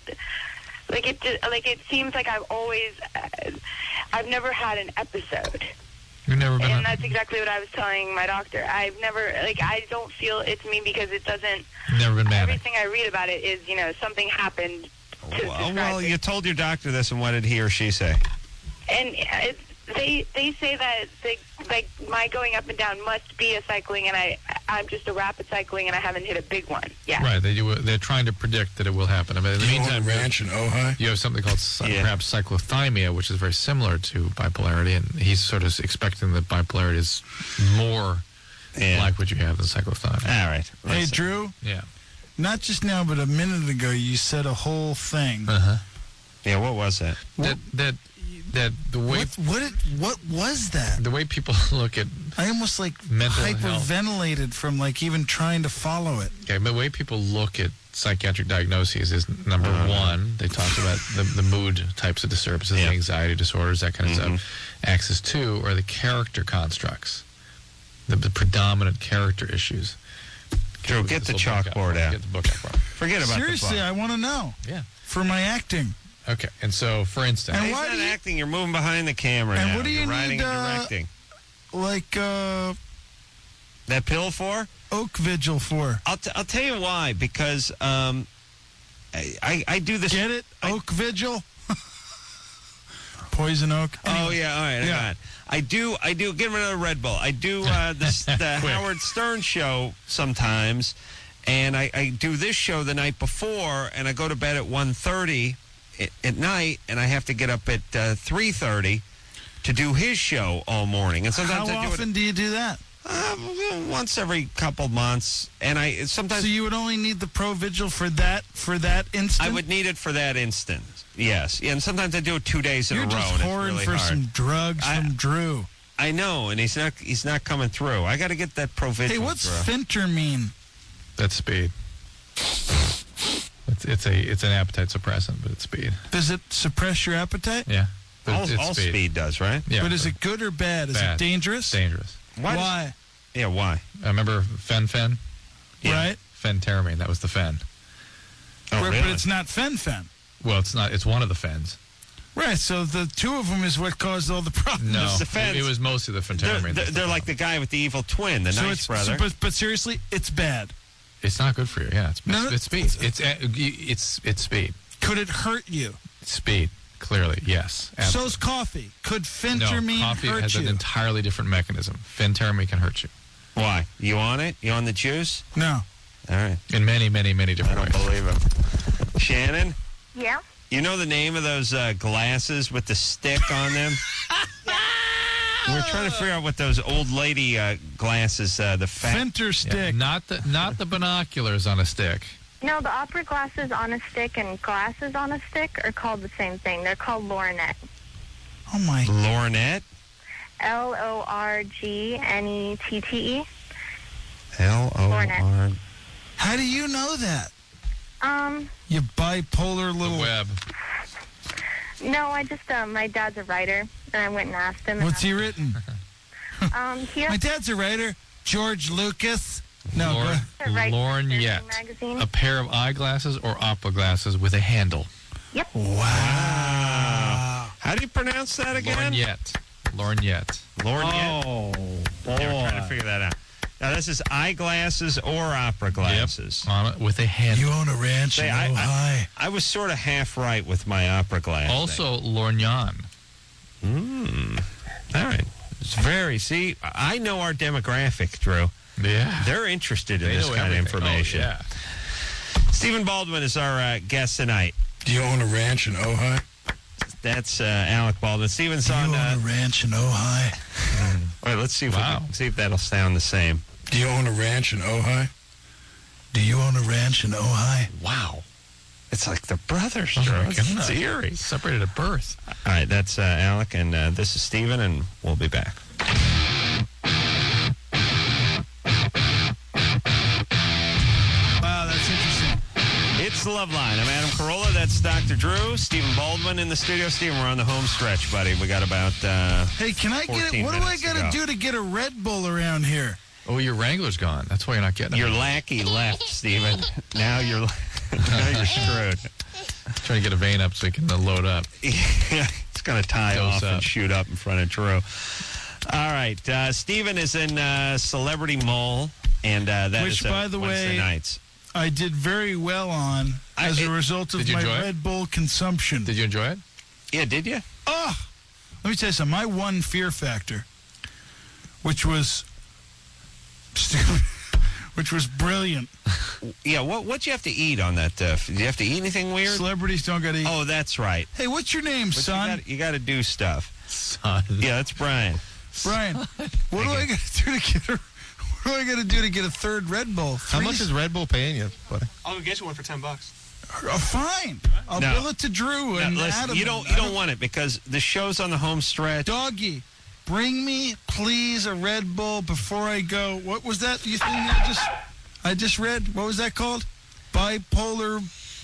It seems like I've never had an episode. You've never been. And that's exactly what I was telling my doctor. I've never, I don't feel it's me because it doesn't. Never been manic. Everything I read about it is, something happened. Well, you told your doctor this, and what did he or she say? And they say that my going up and down must be a cycling, and I'm just a rapid cycling, and I haven't hit a big one. Yeah. Right. They're trying to predict that it will happen. I mean, in the meantime, ranch in Ojai. You have something called perhaps cyclothymia, which is very similar to bipolarity, and he's sort of expecting that bipolarity is more like what you have than cyclothymia. All right. Hey, Drew. Yeah. Not just now, but a minute ago, you said a whole thing. Yeah, what was that? That the way what was that? The way people look at I almost mental health. hyperventilated from even trying to follow it. Okay, the way people look at psychiatric diagnoses is number one, they talk about the mood types of disturbances, the anxiety disorders, that kind of stuff. Axis 2 are the character constructs, the predominant character issues. Drew, get the chalkboard out. Get the book out. Forget about Seriously, the book. I want to know. Yeah. For my acting. Okay, and so, for instance... And why not acting? You're moving behind the camera and now. What do you You're writing need, and directing. That pill for? Oak Vigil for. I'll tell you why. Because I do this... Get it? Oak Vigil? Poison oak? Anyway. Oh, yeah, all right, I got it. I do, give him another Red Bull. I do the Howard Stern show sometimes, and I do this show the night before, and I go to bed at 1:30 at night, and I have to get up at 3:30 to do his show all morning. And sometimes How often do you do that? Once every couple months, and I sometimes. So you would only need the Provigil for that instant? I would need it for that instant. Yes, and sometimes I do it 2 days in a row. You're just and whoring it's really for hard. some drugs from Drew. I know, and he's not coming through. I got to get that Provigil. Hey, what's Finter mean? That's speed. It's an appetite suppressant, but it's speed. Does it suppress your appetite? Yeah. All speed does, right? Yeah. But is it good or bad? Is it dangerous? Dangerous. Why? Yeah, why? I remember fen? Yeah. Right. Phentermine, that was the fen. Oh, Right, really? But it's not fen. Well, it's not. It's one of the fens. Right, so the two of them is what caused all the problems. No, It's the fence. it was mostly the phentermine. They're like the guy with the evil twin, the So nice brother. but seriously, it's bad. It's not good for you. Yeah, No, it's speed. It's speed. Could it hurt you? Speed. Clearly, yes. So's coffee. Could phentermine No, coffee hurt has you? an entirely different mechanism. Phentermine can hurt you. Why? You on it? You on the juice? No. All right. In many, many, many I different don't ways. believe him. Shannon, Yeah? you know the name of those glasses with the stick on them? We're trying to figure out what those old lady glasses, the fat... Fenter stick. Not the binoculars on a stick. No, the opera glasses on a stick and glasses on a stick are called the same thing. They're called Lornet. Oh, my. Lornet? Lorgnette. L-O-R... How do you know that? Um, You bipolar little... Web. no, I just, my dad's a writer, and I went and asked him. What's he written? He My dad's a writer. George Lucas. No, go ahead. Right, Lorgnette. magazine. A pair of eyeglasses or opera glasses with a handle. Yep. Wow. How do you pronounce that again? Lorgnette. Lorgnette? Oh, boy. Yeah, we're trying to figure that out. Now, this is eyeglasses or opera glasses. Yep. On it with a handle. You own a ranch Say, in Ojai. I was sort of half right with my opera glass. Also, lorgnon. All right. It's very... See, I know our demographic, Drew. Yeah. They're interested in They this know kind of everything. information. Oh, yeah. Stephen Baldwin is our guest tonight. Do you own a ranch in Ojai? That's Alec Baldwin. Stephen's Do you on... own a ranch in Ojai? Wait, let's see if Wow. we can see if that'll sound the same. Do you own a ranch in Ojai? Do you own a ranch in Ojai? Wow. It's like the brothers, Oh, Drew. my It's goodness. eerie. Separated at birth. All right, that's Alec, and this is Stephen, and we'll be back. Wow, that's interesting. It's the Love Line. I'm Adam Carolla. That's Dr. Drew. Stephen Baldwin in the studio. Stephen, we're on the home stretch, buddy. We got about Hey, can I get 14 it? What do I minutes to got to go. do to get a Red Bull around here? Oh, your Wrangler's gone. That's why you're not getting it. Your lackey left, Stephen. Now you're screwed. Trying to get a vein up so he can load up. Yeah, it's going to tie Dose off and up. shoot up in front of Drew. All right, Stephen is in Celebrity Mole, and that Which, is by the Wednesday way, nights. I did very well on as a result of Did you my enjoy it? Red Bull consumption. Did you enjoy it? Yeah, did you? Oh, let me tell you something. My one fear factor, which was stupid, which was brilliant. Yeah, what'd you have to eat on that? Did you have to eat anything weird? Celebrities don't got to eat. Oh, that's right. Hey, what's your name, But son? You got to do stuff. Son. Yeah, that's Brian. Brian, what do I got to do to get a? What do I got to do to get a third Red Bull? How much is Red Bull paying you, buddy? I'll get you one for $10. Fine. I'll No. bill it to Drew No, and listen, Adam. you don't want it because the show's on the home stretch. Doggy, bring me, please, a Red Bull before I go. What was that you think I just read? What was that called? Bipolar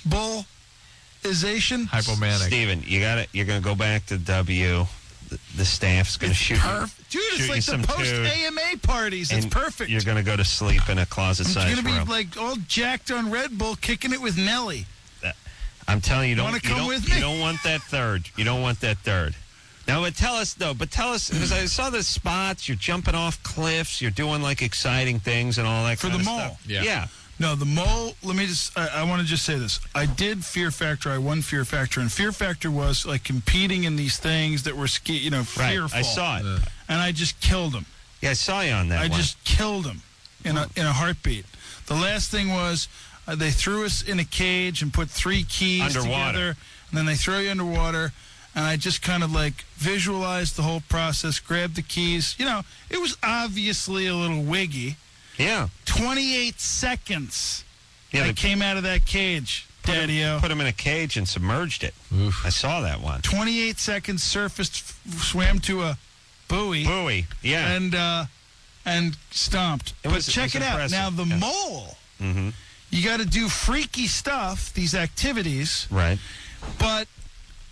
bullization? Hypomanic. Steven, you're going to go back to W. The staff's going to shoot Dude, shoot it's you like some the food, post-AMA parties. It's and perfect. You're going to go to sleep in a closet-sized It's going to room. be like all jacked on Red Bull, kicking it with Nelly. I'm telling you, Wanna come with me? You don't want that third. You don't want that third. Now, but tell us, because I saw the spots, you're jumping off cliffs, you're doing, like, exciting things and all that For kind the of mole. stuff. Yeah. No, the mole, let me just, I want to just say this. I did Fear Factor. I won Fear Factor. And Fear Factor was like competing in these things that were, Right, fearful. I saw it. And I just killed them. Yeah, I saw you on that I one. just killed them in a heartbeat. The last thing was they threw us in a cage and put 3 keys Underwater. together. And then they throw you underwater. And I just kind of like visualized the whole process, grabbed the keys. You know, it was obviously a little wiggy. Yeah. 28 seconds. Yeah, I they came out of that cage, Daddy-o. Put him in a cage and submerged it. Oof. I saw that one. 28 seconds, surfaced, swam to a buoy. Buoy, yeah. And stomped. It was- but check it was it out. impressive, Now, the yeah. mole, Mm-hmm. you got to do freaky stuff, these activities, Right. but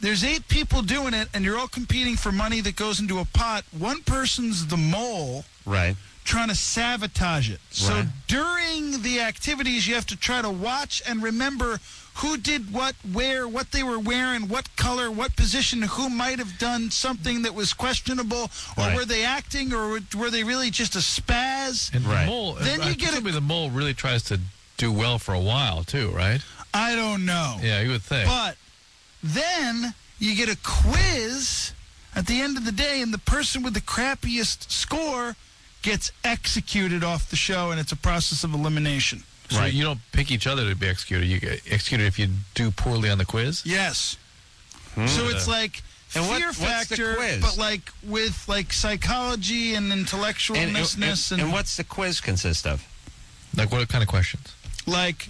there's 8 people doing it, and you're all competing for money that goes into a pot. One person's the mole. Right. Trying to sabotage it. So Right. during the activities, you have to try to watch and remember who did what, where, what they were wearing, what color, what position, who might have done something that was questionable, or Right. were they acting, or were they really just a spaz? And Right. the mole, Then you get the mole really tries to do well for a while, too, right? I don't know. Yeah, you would think. But then you get a quiz at the end of the day, and the person with the crappiest score gets executed off the show, and it's a process of elimination. So Right. you don't pick each other to be executed. You get executed if you do poorly on the quiz? Yes. So it's like And Fear what's the Factor, quiz? but like with like psychology and intellectualness and what's the quiz consist of? Like what kind of questions? like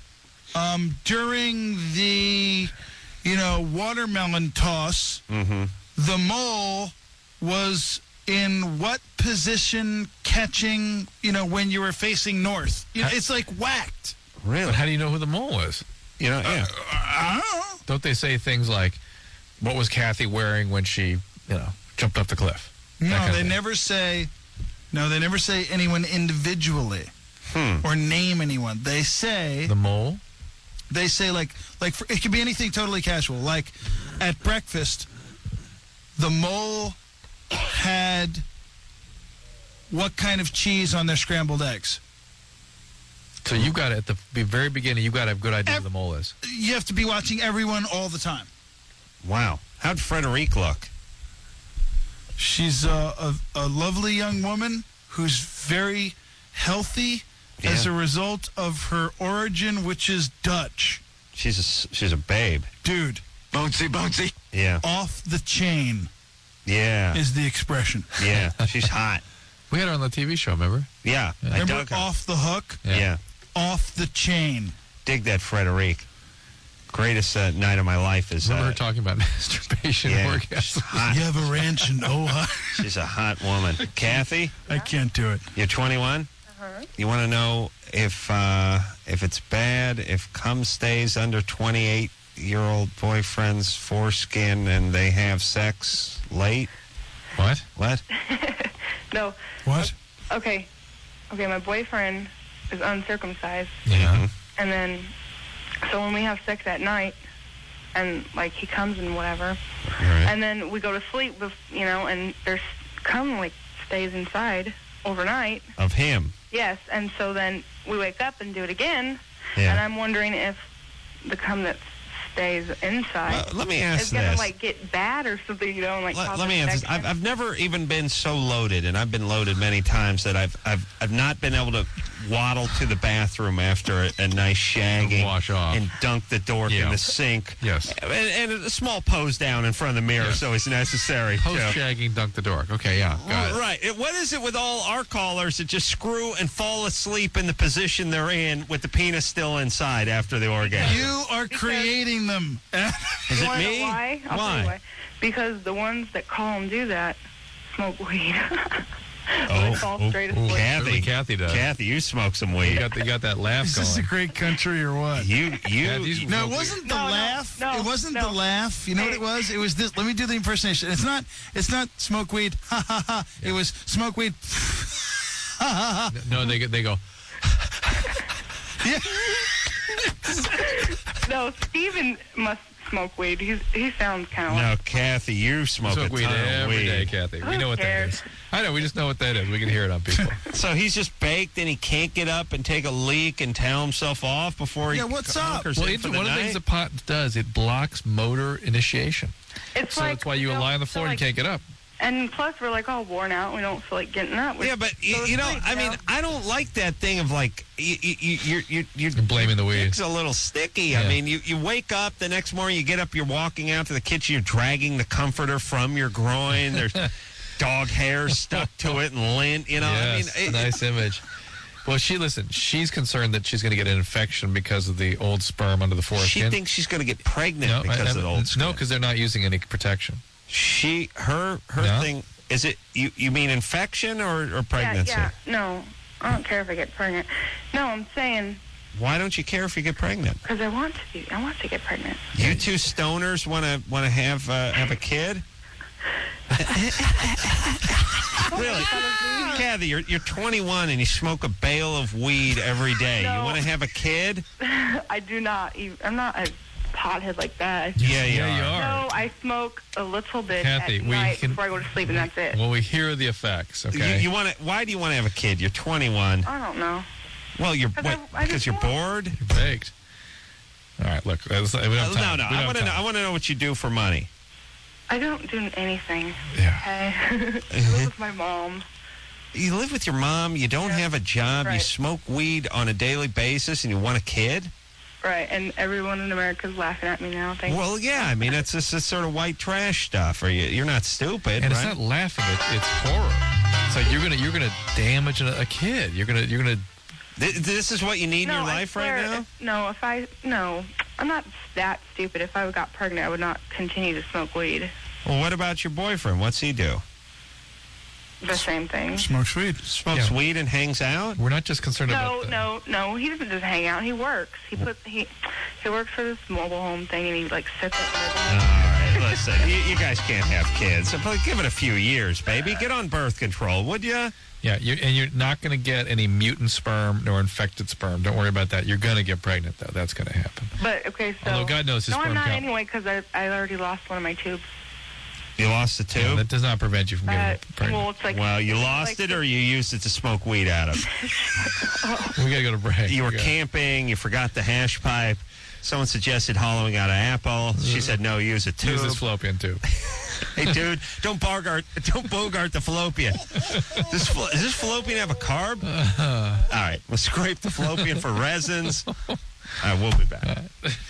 during the watermelon toss, the mole was in what position catching, when you were facing north? It's like whacked. Really? But how do you know who the mole was? Yeah. I don't know. Don't they say things like, what was Kathy wearing when she, jumped off the cliff? That No, kind of they thing. never say. No, they never say anyone individually or name anyone. They say The mole? they say like it could be anything totally casual. Like at breakfast, the mole had what kind of cheese on their scrambled eggs? So you got it at the very beginning, you got to have a good idea who the mole is. You have to be watching everyone all the time. Wow. How'd Frederique look? She's a lovely young woman who's very healthy as a result of her origin, which is Dutch. She's a babe. Dude. Bouncy. Yeah. Off the chain Yeah. is the expression. Yeah. She's hot. We had her on the TV show, remember? Yeah. I Remember dug her. Off the Hook? Yeah. Off the chain. Dig that Frederique. Greatest night of my life is. Remember her talking about masturbation Yeah. orgasm? She's hot. You have a ranch in Ojai. She's a hot woman. Kathy, I can't do it. you're 21. You want to know if it's bad if cum stays under 28-year-old boyfriend's foreskin and they have sex late? What? What? No. What? Okay, my boyfriend is uncircumcised, Yeah. and then so when we have sex at night, and like he comes and whatever, Right. and then we go to sleep, and there's cum like stays inside overnight. Of him. Yes, and so then we wake up and do it again, Yeah. and I'm wondering if the cum that stays inside Well, let me ask is gonna this. like get bad or something, and like cause Let me answer this. infection. I've never even been so loaded, and I've been loaded many times that I've not been able to waddle to the bathroom after a nice shagging, Wash off. and dunk the dork Yeah. in the sink. Yes. And a small pose down in front of the mirror Yes. is always necessary. too. Post-shagging, dunk the dork. Okay, yeah, got it. Right. What is it with all our callers that just screw and fall asleep in the position they're in with the penis still inside after the orgasm? You are creating them. Is You it wanna know me? why? I'll tell you why. Because the ones that call him do that smoke weed. They fall straight asleep. Kathy, Kathy does. Kathy, you smoke some You weed. got that laugh Is going. this a great country or what? You. Kathy's No, it real wasn't the No, no, laugh. no, it wasn't no. the laugh. You know what it was? It was this. Let me do the impersonation. It's not smoke weed. Ha ha ha. It was smoke weed. Ha ha ha. No, they go. Yeah. No, Steven must smoke weed. He sounds kind of like... No, Kathy, you smoke, Smoke a weed ton of every weed. day, Kathy. We Who know what cares? that is. I know. We just know what that is. We can hear it on people. So he's just baked and he can't get up and take a leak and towel himself off before he Yeah, what's up? hunkers Well, in for the one of the night? things the pot does, it blocks motor initiation. It's So like, that's why you lie on the floor and you can't get up. And plus, we're like all worn out. We don't feel like getting up. We Yeah, but go to you know, sleep, I mean, I don't like that thing of like you're blaming the weed. It's a little sticky. I Yeah. mean, you wake up the next morning, you get up, you're walking out to the kitchen, you're dragging the comforter from your groin. There's dog hair stuck to it and lint. You know, Yes, I mean, nice image. Well, she's concerned that she's going to get an infection because of the old sperm under the she foreskin. thinks she's going to get pregnant because of the old skin. No, because they're not using any protection. Her No? thing is it. You mean infection or pregnancy? Yeah, no. I don't care if I get pregnant. No, I'm saying Why don't you care if you get pregnant? Because I want to get pregnant. You two stoners want to have a kid? Really? Kathy, you're 21 and you smoke a bale of weed every day. No. You want to have a kid? I do not. I'm not a pothead like that. Yeah, you are. No, I smoke a little bit Kathy, at we night can- before I go to sleep, and that's it. Well, we hear the effects, okay? You want to? Why do you want to have a kid? You're 21. I don't know. Well, you're 'Cause what? I Because just you're want- bored. You're baked. All right, look. We don't have time. No. We don't I want to know. have time. I want to know what you do for money. I don't do anything. Yeah. Okay? I live with my mom. You live with your mom. You don't have a job. You Right. smoke weed on a daily basis, and you want a kid. Right, and everyone in America is laughing at me now. Thank Well, yeah. I mean, it's this sort of white trash stuff. You're not stupid, And right? it's not laughing. It's horror. It's like you're gonna damage a kid. You're gonna. This is what you need in your I life swear, right now. I'm not that stupid. If I got pregnant, I would not continue to smoke weed. Well, what about your boyfriend? What's he do? The same thing. Smokes weed. Smokes weed and hangs out? We're not just concerned about No. He doesn't just hang out. He works. He works for this mobile home thing, and he like sits up. All right, listen, you guys can't have kids. But give it a few years, baby. Get on birth control, would you? Yeah, you're not going to get any mutant sperm nor infected sperm. Don't worry about that. You're going to get pregnant, though. That's going to happen. But okay, so Although God knows his no, I'm sperm not count. anyway because I already lost one of my tubes. You lost the tube? Yeah, that does not prevent you from getting pregnant. Well, it's like You lost it, or you used it to smoke weed out of? We got to go to break. You were We gotta- camping. You forgot the hash pipe. Someone suggested hollowing out an apple. She said, no, use a tube. Use this fallopian tube. Hey, dude, don't bogart the fallopian. Does this fallopian have a carb? All right, we'll scrape the fallopian for resins. All right, we'll be back.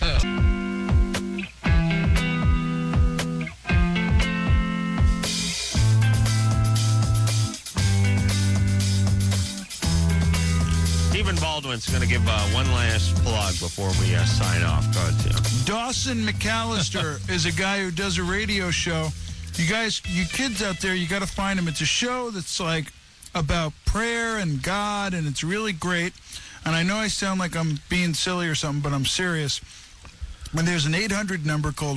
Stephen Baldwin's going to give one last plug before we sign off. Go ahead, Tim. Dawson McAllister is a guy who does a radio show. You guys, you kids out there, you got to find him. It's a show that's like about prayer and God, and it's really great. And I know I sound like I'm being silly or something, but I'm serious. And there's an 800 number called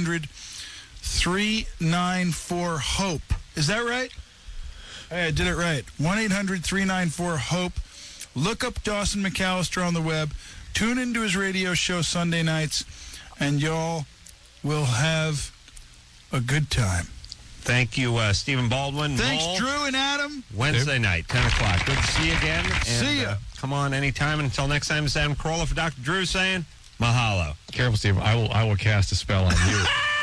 1-800-394-HOPE. Is that right? Hey, I did it right. 1-800-394-HOPE. Look up Dawson McAllister on the web. Tune into his radio show Sunday nights, and y'all will have a good time. Thank you, Stephen Baldwin. Thanks, Mole. Drew and Adam. Wednesday night, 10 o'clock. Good to see you again. And, See ya. Come on anytime. Until next time, this is Adam Carolla for Dr. Drew saying mahalo. Careful, Steve. I will cast a spell on you.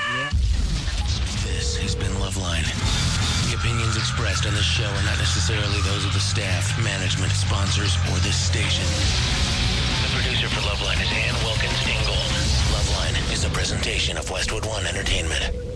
This has been Loveline. The opinions expressed on this show are not necessarily those of the staff, management, sponsors, or this station. The producer for Loveline is Ann Wilkins Ingold. Loveline is a presentation of Westwood One Entertainment.